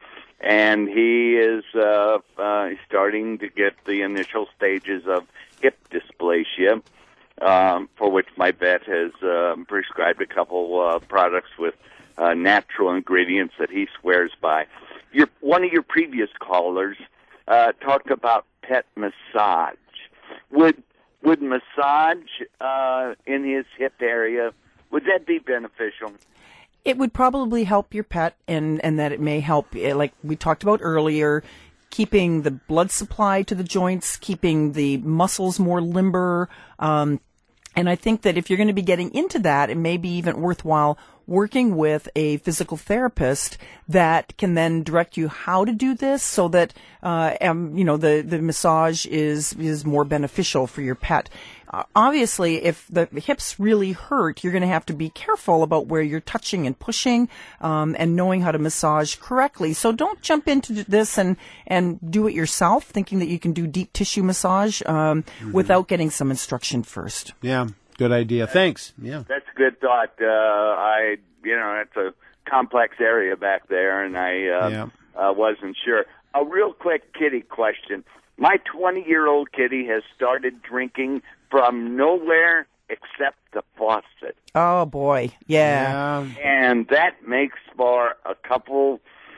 Speaker 18: And he is uh, uh, starting to get the initial stages of hip dysplasia, um, for which my vet has uh, prescribed a couple uh, products with uh, natural ingredients that he swears by. Your, one of your previous callers uh, talked about pet massage. Would would massage uh, in his hip area, would that be beneficial?
Speaker 2: It would probably help your pet, and, and that it may help, like we talked about earlier, keeping the blood supply to the joints, keeping the muscles more limber. Um, and I think that if you're going to be getting into that, it may be even worthwhile working with a physical therapist that can then direct you how to do this so that, uh, um, you know, the, the massage is, is more beneficial for your pet. Uh, obviously, if the hips really hurt, you're going to have to be careful about where you're touching and pushing, um, and knowing how to massage correctly. So don't jump into this and, and do it yourself, thinking that you can do deep tissue massage, um, mm-hmm. without getting some instruction first.
Speaker 1: Yeah, good idea. Thanks. Yeah.
Speaker 18: That's a good thought. Uh, I, you know, it's a complex area back there, and I uh,
Speaker 1: Yeah.
Speaker 18: uh, wasn't sure. A real quick kitty question. My twenty-year-old kitty has started drinking from nowhere except the faucet.
Speaker 2: Oh, boy. Yeah.
Speaker 18: And that makes for a couple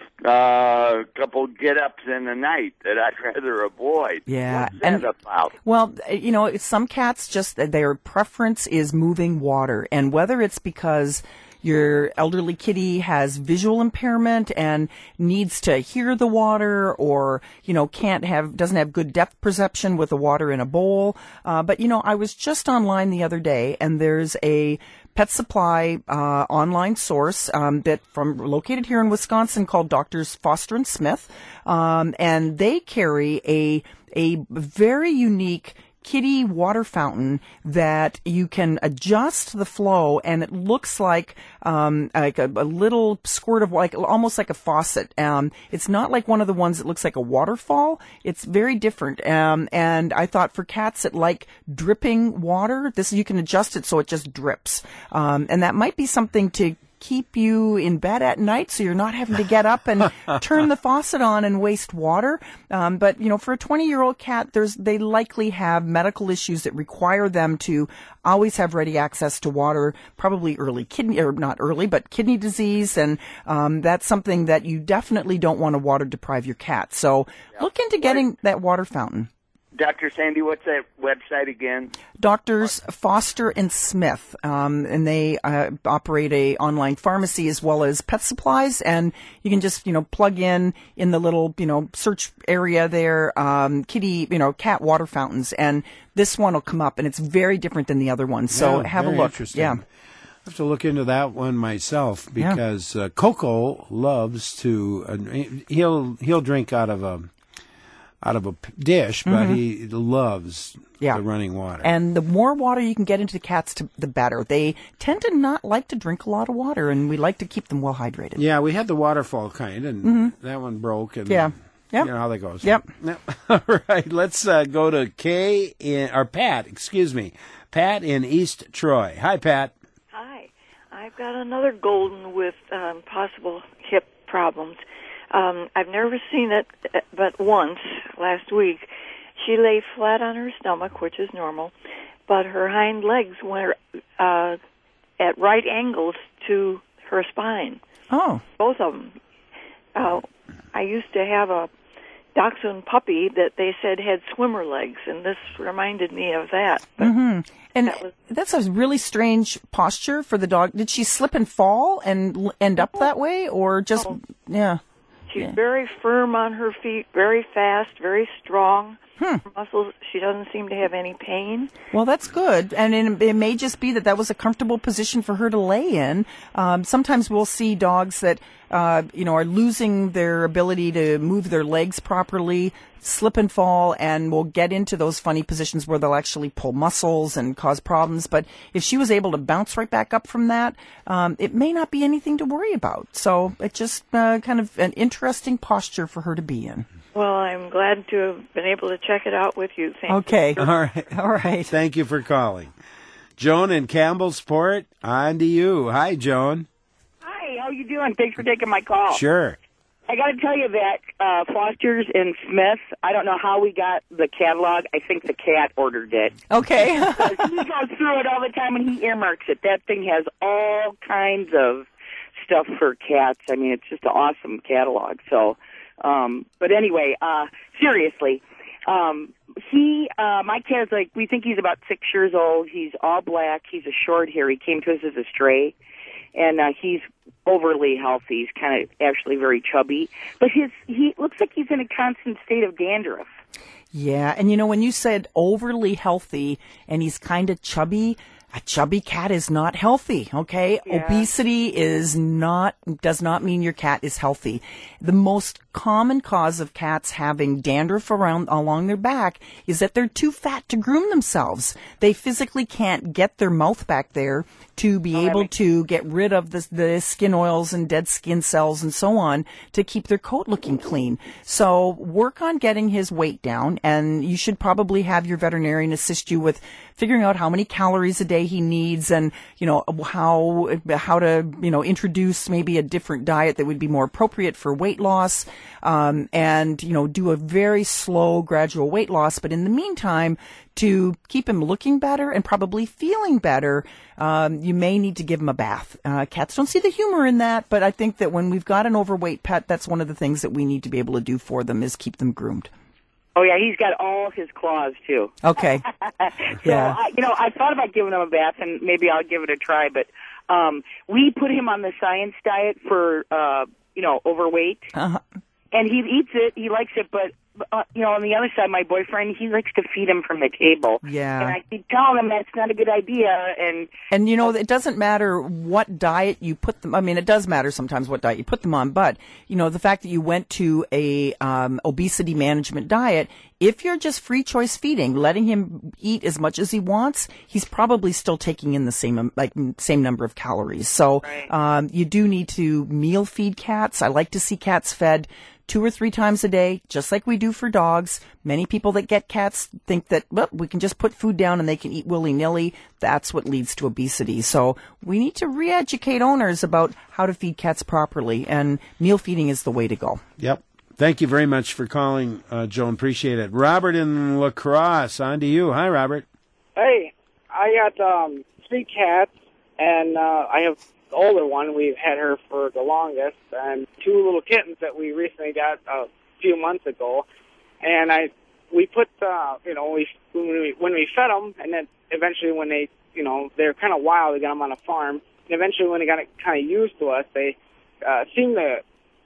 Speaker 18: uh, couple get-ups in the night that I'd rather avoid.
Speaker 2: Yeah.
Speaker 18: What's that
Speaker 2: And-
Speaker 18: about?
Speaker 2: Well, you know, some cats just, their preference is moving water. And whether it's because your elderly kitty has visual impairment and needs to hear the water, or, you know, can't have, doesn't have good depth perception with the water in a bowl. Uh, but, you know, I was just online the other day, and there's a Pet Supply uh, online source um, that from located here in Wisconsin called Doctors Foster and Smith, um, and they carry a a very unique kitty water fountain that you can adjust the flow, and it looks like um like a, a little squirt of, like, almost like a faucet. Um it's not like one of the ones that looks like a waterfall. It's very different. Um and I thought for cats that like dripping water, this, you can adjust it so it just drips. Um and that might be something to keep you in bed at night, so you're not having to get up and turn the faucet on and waste water. Um, but, you know, for a twenty-year-old cat, there's they likely have medical issues that require them to always have ready access to water, probably early kidney, or not early, but kidney disease. And um, that's something that you definitely don't want to water deprive your cat. So look into getting that water fountain.
Speaker 18: Doctor Sandy, what's that website again?
Speaker 2: Doctors Foster and Smith, um, and they uh, operate a online pharmacy as well as pet supplies. And you can just, you know, plug in in the little, you know, search area there, um, kitty, you know, cat water fountains, and this one will come up, and it's very different than the other one. So
Speaker 1: Yeah,
Speaker 2: have a
Speaker 1: very
Speaker 2: look.
Speaker 1: interesting.
Speaker 2: Yeah.
Speaker 1: I have to look into that one myself because uh, Coco loves to. Uh, he'll he'll drink out of a. out of a p- dish, but
Speaker 2: Mhm.
Speaker 1: he loves
Speaker 2: Yeah.
Speaker 1: the running water.
Speaker 2: And the more water you can get into the cats, to, the better. They tend to not like to drink a lot of water, and we like to keep them well hydrated.
Speaker 1: Yeah, we had the waterfall kind, and
Speaker 2: Mhm.
Speaker 1: that one broke. And
Speaker 2: Yeah. Yep.
Speaker 1: You know how that goes.
Speaker 2: Yep.
Speaker 1: All right, let's uh, go to Kay in, or Pat, excuse me, Pat in East Troy. Hi, Pat.
Speaker 19: Hi. I've got another golden with um, possible hip problems. Um, I've never seen it but once last week. She lay flat on her stomach, which is normal, but her hind legs were uh, at right angles to her spine.
Speaker 2: Oh.
Speaker 19: Both of them. Uh, I used to have a Dachshund puppy that they said had swimmer legs, and this reminded me of that.
Speaker 2: hmm And
Speaker 19: that was-
Speaker 2: that's a really strange posture for the dog. Did she slip and fall and l- end up that way, or just,
Speaker 19: Oh.
Speaker 2: yeah?
Speaker 19: She's
Speaker 2: Yeah.
Speaker 19: very firm on her feet, very fast, very strong.
Speaker 2: Hmm.
Speaker 19: Her muscles, she doesn't seem to have any pain.
Speaker 2: Well, that's good. And it, it may just be that that was a comfortable position for her to lay in. Um, sometimes we'll see dogs that, uh, you know, are losing their ability to move their legs properly, slip and fall, and will get into those funny positions where they'll actually pull muscles and cause problems. But if she was able to bounce right back up from that, um, it may not be anything to worry about. So it's just uh, kind of an interesting posture for her to be in.
Speaker 19: Well, I'm glad to have been able to check it out with you. Thank
Speaker 2: Okay.
Speaker 19: you.
Speaker 1: All right.
Speaker 2: All right.
Speaker 1: Thank you for calling. Joan in Campbellsport, on to you. Hi, Joan.
Speaker 20: Hi, how you doing? Thanks for taking my call.
Speaker 1: Sure.
Speaker 20: I got to tell you that uh, Foster's and Smith, I don't know how we got the catalog. I think the cat ordered it.
Speaker 2: Okay.
Speaker 20: Because he goes through it all the time and he earmarks it. That thing has all kinds of stuff for cats. I mean, it's just an awesome catalog. So, um, but anyway, uh, seriously, um, he, uh, my cat's like, we think he's about six years old. He's all black. He's a short hair. He came to us as a stray. And uh, he's overly healthy. He's kind of actually very chubby. But his he looks like he's in a constant state of dandruff.
Speaker 2: Yeah, and you know, when you said overly healthy and he's kind of chubby, A chubby cat is not healthy, okay?
Speaker 20: Yeah.
Speaker 2: Obesity is not, does not mean your cat is healthy. The most common cause of cats having dandruff around, along their back is that they're too fat to groom themselves. They physically can't get their mouth back there to be
Speaker 20: Oh,
Speaker 2: able
Speaker 20: makes-
Speaker 2: to get rid of the, the skin oils and dead skin cells and so on to keep their coat looking clean. So work on getting his weight down, and you should probably have your veterinarian assist you with figuring out how many calories a day he needs, and, you know, how, how to, you know, introduce maybe a different diet that would be more appropriate for weight loss, um, and, you know, do a very slow, gradual weight loss. But in the meantime, to keep him looking better and probably feeling better, um, you may need to give him a bath. Uh, cats don't see the humor in that, but I think that when we've got an overweight pet, that's one of the things that we need to be able to do for them, is keep them groomed.
Speaker 20: Oh yeah, he's got all his claws too.
Speaker 2: Okay.
Speaker 20: so
Speaker 2: Yeah.
Speaker 20: I, you know, I thought about giving him a bath, and maybe I'll give it a try. But um, we put him on the science diet for uh, you know overweight,
Speaker 2: Uh-huh.
Speaker 20: and he eats it. He likes it, but uh, you know, on the other side, my boyfriend, he likes to feed him from the table.
Speaker 2: Yeah.
Speaker 20: And I keep telling him that's not a good idea. And
Speaker 2: And, you know, it doesn't matter what diet you put them, I mean, it does matter sometimes what diet you put them on, but, you know, the fact that you went to a um, obesity management diet, if you're just free choice feeding, letting him eat as much as he wants, he's probably still taking in the same, um, like, same number of calories. So, um, you do need to meal feed cats. I like to see cats fed two or three times a day, just like we do for dogs. Many people that get cats think that, well, we can just put food down and they can eat willy-nilly. That's what leads to obesity. So we need to re-educate owners about how to feed cats properly, and meal feeding is the way to go.
Speaker 1: Yep. Thank you very much for calling, uh, Joan. Appreciate it. Robert in La Crosse, on to you. Hi, Robert.
Speaker 21: Hey, I got um, three cats, and uh, I have the older one. We've had her for the longest, and two little kittens that we recently got a few months ago. And I, we put, uh, you know, we when we when we fed them, and then eventually when they, you know, they're kind of wild. We got them on a farm, and eventually when they got kind of used to us, they uh, seem to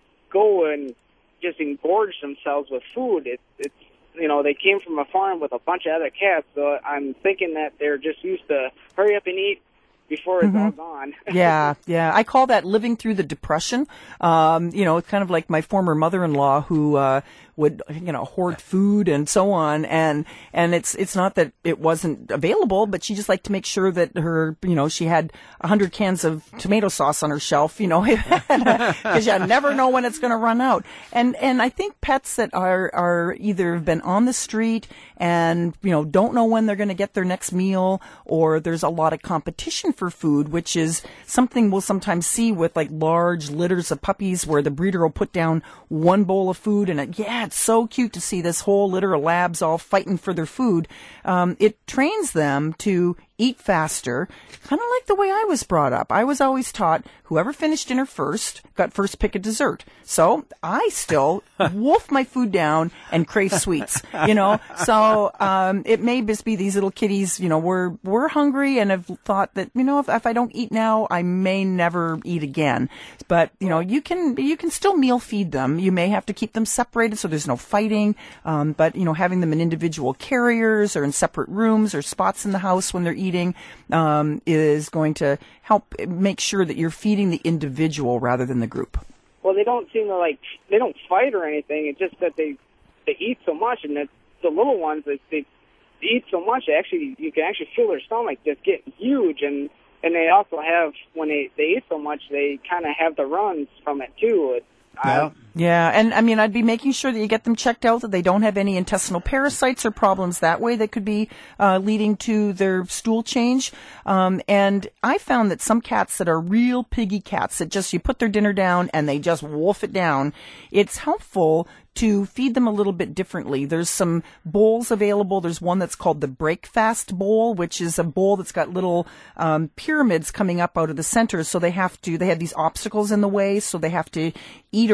Speaker 21: go and just engorge themselves with food. It, it's you know, they came from a farm with a bunch of other cats, so I'm thinking that they're just used to hurry up and eat before it's
Speaker 2: Mhm.
Speaker 21: all gone.
Speaker 2: Yeah, yeah. I call that living through the depression. Um, you know, it's kind of like my former mother-in-law who uh, would, you know, hoard food and so on. And and it's it's not that it wasn't available, but she just liked to make sure that her, you know, she had a hundred cans of tomato sauce on her shelf. You know, because you never know when it's going to run out. And and I think pets that are are either been on the street and, you know, don't know when they're going to get their next meal, or there's a lot of competition for food, which is something we'll sometimes see with like large litters of puppies where the breeder will put down one bowl of food, and it, yeah, it's so cute to see this whole litter of labs all fighting for their food. Um, it trains them to eat faster, kind of like the way I was brought up. I was always taught whoever finished dinner first got first pick of dessert. So I still wolf my food down and crave sweets, you know. So um, it may just be these little kitties, you know, we're we're hungry and have thought that, you know, if, if I don't eat now, I may never eat again. But you know, you can you can still meal feed them. You may have to keep them separated so there's no fighting. Um, but you know, having them in individual carriers or in separate rooms or spots in the house when they're eating. Eating um, is going to help make sure that you're feeding the individual rather than the group.
Speaker 21: Well, they don't seem to like they don't fight or anything. It's just that they they eat so much, and that the little ones they, they eat so much. They actually, you can actually feel their stomach just get huge, and and they also have when they they eat so much, they kind of have the runs from it too. It,
Speaker 2: Yeah. Yeah, and I mean, I'd be making sure that you get them checked out, that they don't have any intestinal parasites or problems that way that could be uh, leading to their stool change. Um, and I found that some cats that are real piggy cats that just, you put their dinner down and they just wolf it down, it's helpful to feed them a little bit differently. There's some bowls available. There's one that's called the Breakfast Bowl, which is a bowl that's got little um, pyramids coming up out of the center. So they have to, they have these obstacles in the way, so they have to eat around them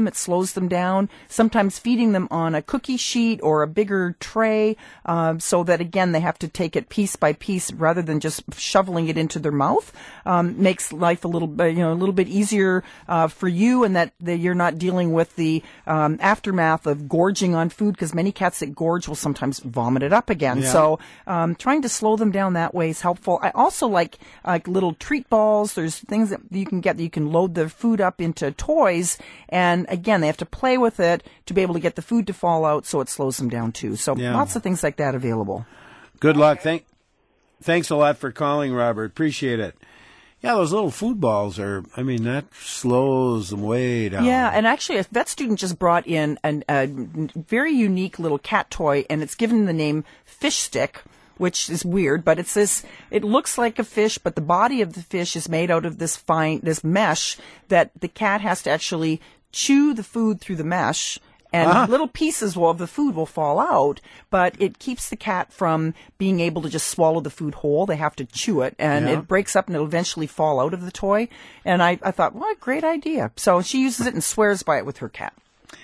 Speaker 2: them. It slows them down. Sometimes feeding them on a cookie sheet or a bigger tray, um, so that, again, they have to take it piece by piece rather than just shoveling it into their mouth, um, makes life a little, you know, a little bit easier uh, for you, and that, that you're not dealing with the um, aftermath of gorging on food, because many cats that gorge will sometimes vomit it up again.
Speaker 1: Yeah.
Speaker 2: So um, trying to slow them down that way is helpful. I also like uh, little treat balls. There's things that you can get that you can load the food up into toys, and again, they have to play with it to be able to get the food to fall out, so it slows them down too. So
Speaker 1: Yeah.
Speaker 2: lots of things like that available.
Speaker 1: Good luck. Thank, thanks a lot for calling, Robert. Appreciate it. Yeah, those little food balls are, I mean, that slows them way down.
Speaker 2: Yeah, and actually a vet student just brought in an, a very unique little cat toy, and it's given the name Fish Stick, which is weird, but it's this, it looks like a fish, but the body of the fish is made out of this fine, this mesh that the cat has to actually chew the food through the mesh, and
Speaker 1: Ah.
Speaker 2: little pieces of the food will fall out, but it keeps the cat from being able to just swallow the food whole. They have to chew it, and
Speaker 1: Yeah.
Speaker 2: it breaks up and it'll eventually fall out of the toy. And I, I thought, what a great idea. So she uses it and swears by it with her cat.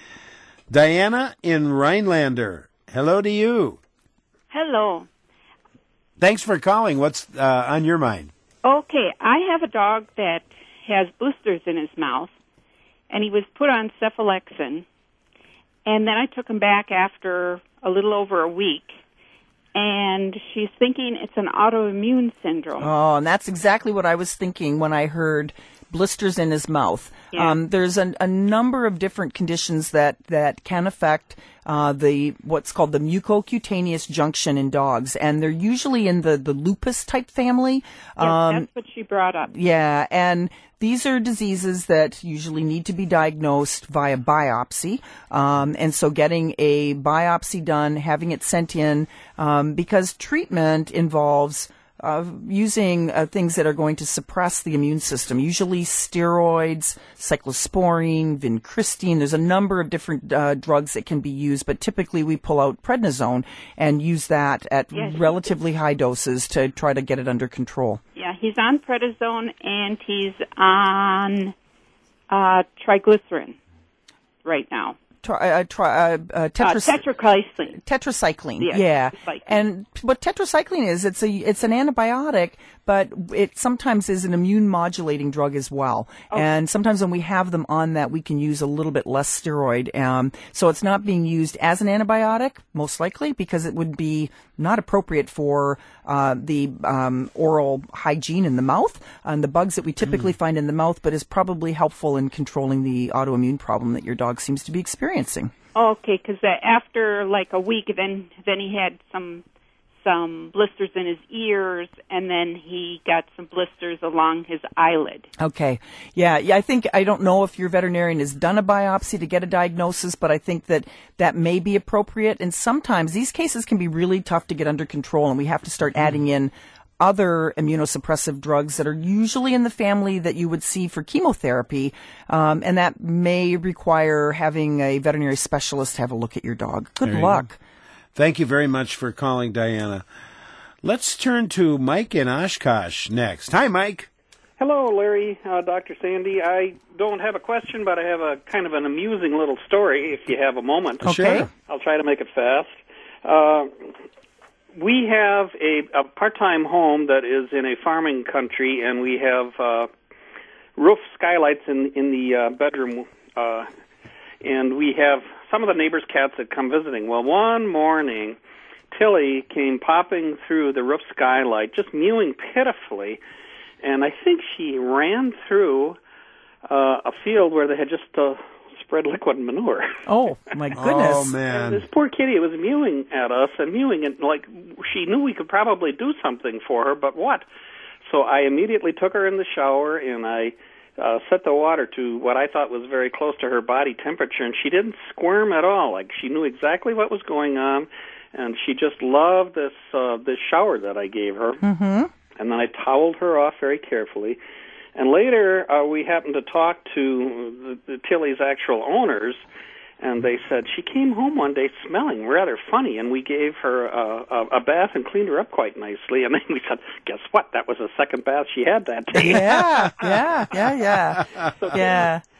Speaker 1: Diana in Rhinelander. Hello to you.
Speaker 3: Hello.
Speaker 1: Thanks for calling. What's uh, on your mind?
Speaker 3: Okay, I have a dog that has blisters in his mouth, and he was put on cephalexin, and then I took him back after a little over a week, and she's thinking it's an autoimmune syndrome.
Speaker 2: Oh, and that's exactly what I was thinking when I heard blisters in his mouth.
Speaker 3: Yeah.
Speaker 2: Um, there's a, a number of different conditions that, that can affect uh, the what's called the mucocutaneous junction in dogs, and they're usually in the, the lupus type family.
Speaker 3: Yes,
Speaker 2: Um,
Speaker 3: that's what she brought up.
Speaker 2: yeah, and these are diseases that usually need to be diagnosed via biopsy. Um, and so getting a biopsy done, having it sent in, um, because treatment involves uh, using uh, things that are going to suppress the immune system, usually steroids, cyclosporine, vincristine. There's a number of different uh, drugs that can be used, but typically we pull out prednisone and use that at
Speaker 3: Yes.
Speaker 2: relatively high doses to try to get it under control.
Speaker 3: Yeah, he's on prednisone, and he's on uh, triglycerin right now.
Speaker 2: Tri- uh, tri- uh, uh, tetras-
Speaker 3: uh, tetracycline.
Speaker 2: Tetracycline,
Speaker 3: Yes,
Speaker 2: yeah.
Speaker 3: tetracycline.
Speaker 2: And what tetracycline is, it's a it's an antibiotic, but it sometimes is an immune modulating drug as well.
Speaker 3: Oh.
Speaker 2: And sometimes when we have them on that, we can use a little bit less steroid. Um, so it's not being used as an antibiotic, most likely, because it would be not appropriate for uh, the um, oral hygiene in the mouth and the bugs that we typically find in the mouth, but is probably helpful in controlling the autoimmune problem that your dog seems to be experiencing.
Speaker 3: Okay, because uh, after like a week, then then he had some some blisters in his ears, and then he got some blisters along his eyelid.
Speaker 2: Okay. Yeah, yeah, I think, I don't know if your veterinarian has done a biopsy to get a diagnosis, but I think that that may be appropriate. And sometimes these cases can be really tough to get under control, and we have to start adding in other immunosuppressive drugs that are usually in the family that you would see for chemotherapy, um, and that may require having a veterinary specialist have a look at your dog. Good
Speaker 1: There you
Speaker 2: luck.
Speaker 1: go. Thank you very much for calling, Diana. Let's turn to Mike in Oshkosh next. Hi, Mike.
Speaker 22: Hello, Larry, uh, Doctor Sandy. I don't have a question, but I have a kind of an amusing little story, if you have a moment.
Speaker 1: Okay. Sure.
Speaker 22: I'll try to make it fast. Uh, we have a, a part-time home that is in a farming country, and we have uh, roof skylights in, in the uh, bedroom, uh, and we have some of the neighbors' cats that come visiting. Well, one morning, Tilly came popping through the roof skylight, just mewing pitifully, and I think she ran through uh, a field where they had just uh, spread liquid manure.
Speaker 2: Oh, my goodness.
Speaker 1: Oh, man.
Speaker 22: And this poor kitty was mewing at us and mewing, and like she knew we could probably do something for her, but what? So I immediately took her in the shower, and I uh, set the water to what I thought was very close to her body temperature, and she didn't squirm at all. Like she knew exactly what was going on, and she just loved this uh, this shower that I gave her.
Speaker 2: Mm-hmm.
Speaker 22: And then I toweled her off very carefully. And later, uh, we happened to talk to the, the Tilly's actual owners, and they said she came home one day smelling rather funny, and we gave her uh, a, a bath and cleaned her up quite nicely. And then we said, guess what? That was the second bath she had that day.
Speaker 2: Yeah, yeah, yeah, yeah.
Speaker 22: So
Speaker 2: yeah.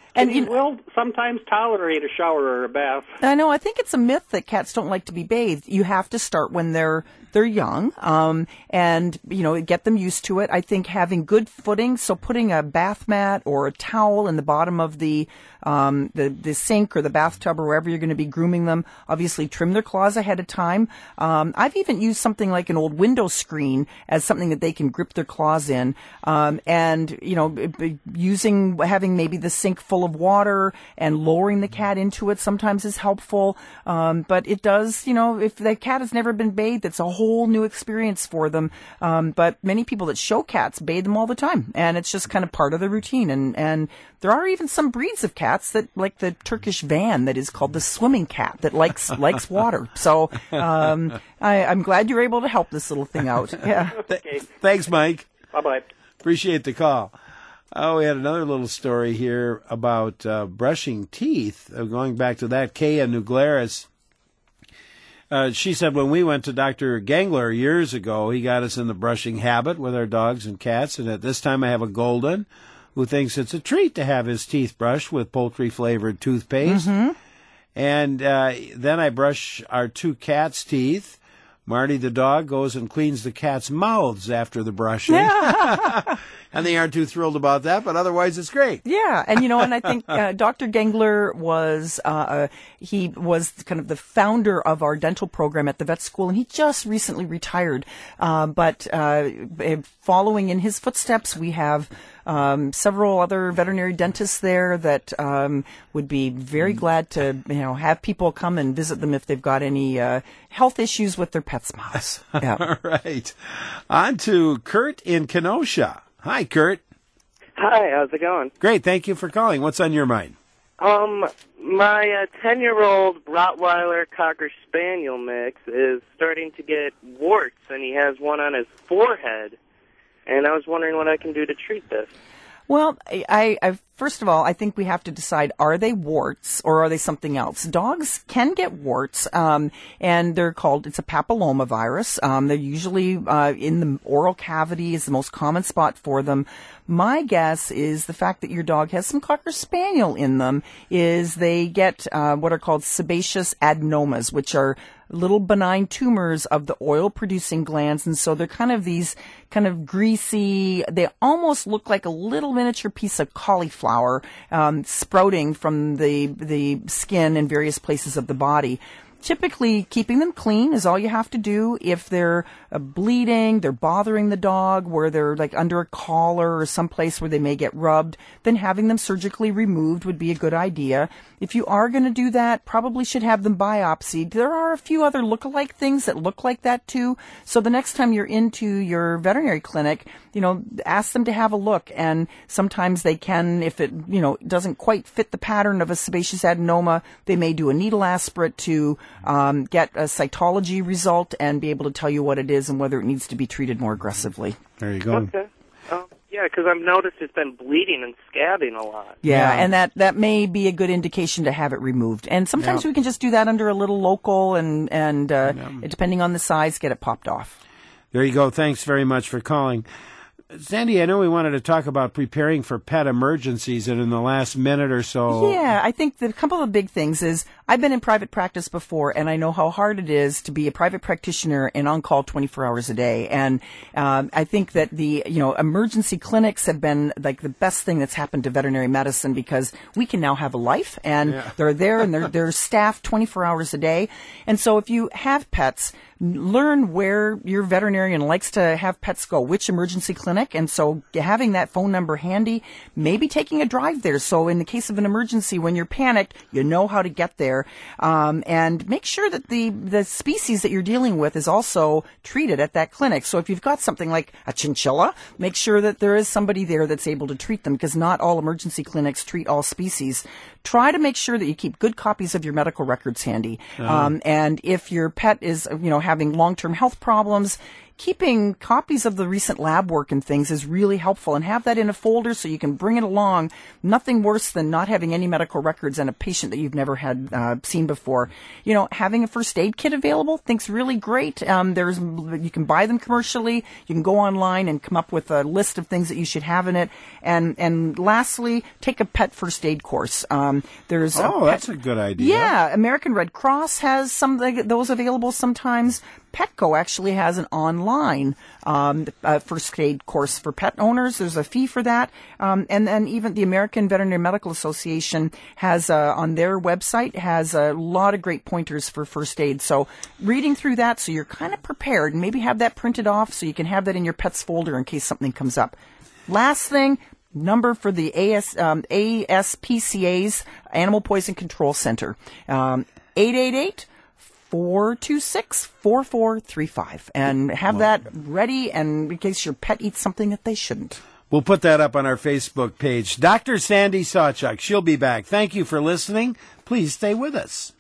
Speaker 2: And
Speaker 22: you
Speaker 2: you
Speaker 22: will sometimes tolerate a shower or a bath.
Speaker 2: I know. I think it's a myth that cats don't like to be bathed. You have to start when they're they're young, um, and you know, get them used to it. I think having good footing, so putting a bath mat or a towel in the bottom of the um, the the sink or the bathtub or wherever you're going to be grooming them. Obviously, trim their claws ahead of time. Um, I've even used something like an old window screen as something that they can grip their claws in, um, and you know, using having maybe the sink full of water and lowering the cat into it sometimes is helpful. Um, but it does, you know, if the cat has never been bathed, it's a whole new experience for them. Um, but many people that show cats bathe them all the time, and it's just kind of part of the routine. And, and there are even some breeds of cats that, like the Turkish van, that is called the swimming cat that likes likes water. So um, I, I'm glad you're able to help this little thing out. Yeah.
Speaker 22: Okay.
Speaker 1: Thanks, Mike.
Speaker 22: Bye bye.
Speaker 1: Appreciate the call. Oh, we had another little story here about uh, brushing teeth. Uh, going back to that, Kaya New Glarus. Uh, she said when we went to Doctor Gangler years ago, he got us in the brushing habit with our dogs and cats, and at this time I have a golden who thinks it's a treat to have his teeth brushed with poultry-flavored toothpaste.
Speaker 2: Mm-hmm.
Speaker 1: And uh, then I brush our two cats' teeth. Marty the dog goes and cleans the cats' mouths after the brushing. And they aren't too thrilled about that, but otherwise it's great.
Speaker 2: Yeah, and you know, and I think uh, Doctor Gangler was, uh, he was kind of the founder of our dental program at the vet school, and he just recently retired. Uh, but uh, following in his footsteps, we have Um, several other veterinary dentists there that um, would be very glad to, you know, have people come and visit them if they've got any uh, health issues with their pets' mouths. Yeah.
Speaker 1: All right. On to Kurt in Kenosha. Hi, Kurt.
Speaker 4: Hi, how's it going?
Speaker 1: Great. Thank you for calling. What's on your mind?
Speaker 4: Um, my uh, ten-year-old Rottweiler Cocker Spaniel mix is starting to get warts, and he has one on his forehead. And I was wondering what I can do to treat this.
Speaker 2: Well, I, I first of all, I think we have to decide, are they warts or are they something else? Dogs can get warts, um, and they're called, it's a papillomavirus. Um, they're usually uh, in the oral cavity is the most common spot for them. My guess is the fact that your dog has some Cocker Spaniel in them is they get uh, what are called sebaceous adenomas, which are little benign tumors of the oil-producing glands, and so they're kind of these kind of greasy, they almost look like a little miniature piece of cauliflower um, sprouting from the the skin in various places of the body. Typically, keeping them clean is all you have to do. If they're uh, bleeding, they're bothering the dog, where they're like under a collar or someplace where they may get rubbed, then having them surgically removed would be a good idea. If you are going to do that, probably should have them biopsied. There are a few other look-alike things that look like that too. So the next time you're into your veterinary clinic, you know, ask them to have a look. And sometimes they can, if it, you know, doesn't quite fit the pattern of a sebaceous adenoma, they may do a needle aspirate to um, get a cytology result and be able to tell you what it is and whether it needs to be treated more aggressively.
Speaker 1: There you go.
Speaker 4: Okay. Um, yeah, because I've noticed it's been bleeding and scabbing a lot.
Speaker 2: Yeah,
Speaker 1: Yeah.
Speaker 2: and that, that may be a good indication to have it removed. And sometimes
Speaker 1: Yeah.
Speaker 2: we can just do that under a little local and, and uh, depending on the size, get it popped off.
Speaker 1: There you go. Thanks very much for calling. Sandy, I know we wanted to talk about preparing for pet emergencies, and in the last minute or so...
Speaker 2: Yeah, I think that a couple of big things is I've been in private practice before, and I know how hard it is to be a private practitioner and on call twenty-four hours a day. And um, I think that the you know emergency clinics have been like the best thing that's happened to veterinary medicine because we can now have a life, and
Speaker 5: Yeah.
Speaker 2: they're there and they're they're staffed twenty-four hours a day. And so if you have pets, learn where your veterinarian likes to have pets go, which emergency clinic, and so having that phone number handy, maybe taking a drive there. So in the case of an emergency, when you're panicked, you know how to get there, um, and make sure that the the species that you're dealing with is also treated at that clinic. So if you've got something like a chinchilla, make sure that there is somebody there that's able to treat them, because not all emergency clinics treat all species. Try to make sure that you keep good copies of your medical records handy.
Speaker 5: Uh-huh.
Speaker 2: Um, and if your pet is, you know, having long-term health problems, keeping copies of the recent lab work and things is really helpful, and have that in a folder so you can bring it along. Nothing worse than not having any medical records and a patient that you've never had uh, seen before. You know, having a first aid kit available, think's really great. Um, there's, you can buy them commercially. You can go online and come up with a list of things that you should have in it. And, and lastly, take a pet first aid course. Um, there's
Speaker 1: oh,
Speaker 2: a pet,
Speaker 1: that's a good idea.
Speaker 2: Yeah, American Red Cross has some those available sometimes. Petco actually has an online um, uh, first aid course for pet owners. There's a fee for that. Um, and then even the American Veterinary Medical Association has, uh, on their website, has a lot of great pointers for first aid. So reading through that so you're kind of prepared, and maybe have that printed off so you can have that in your pet's folder in case something comes up. Last thing, number for the A S, um, A S P C A's Animal Poison Control Center, um, eight eight eight, four two six, four four three five, and have that ready and in case your pet eats something that they shouldn't.
Speaker 1: We'll put that up on our Facebook page. Doctor Sandy Sawchuk, she'll be back. Thank you for listening. Please stay with us.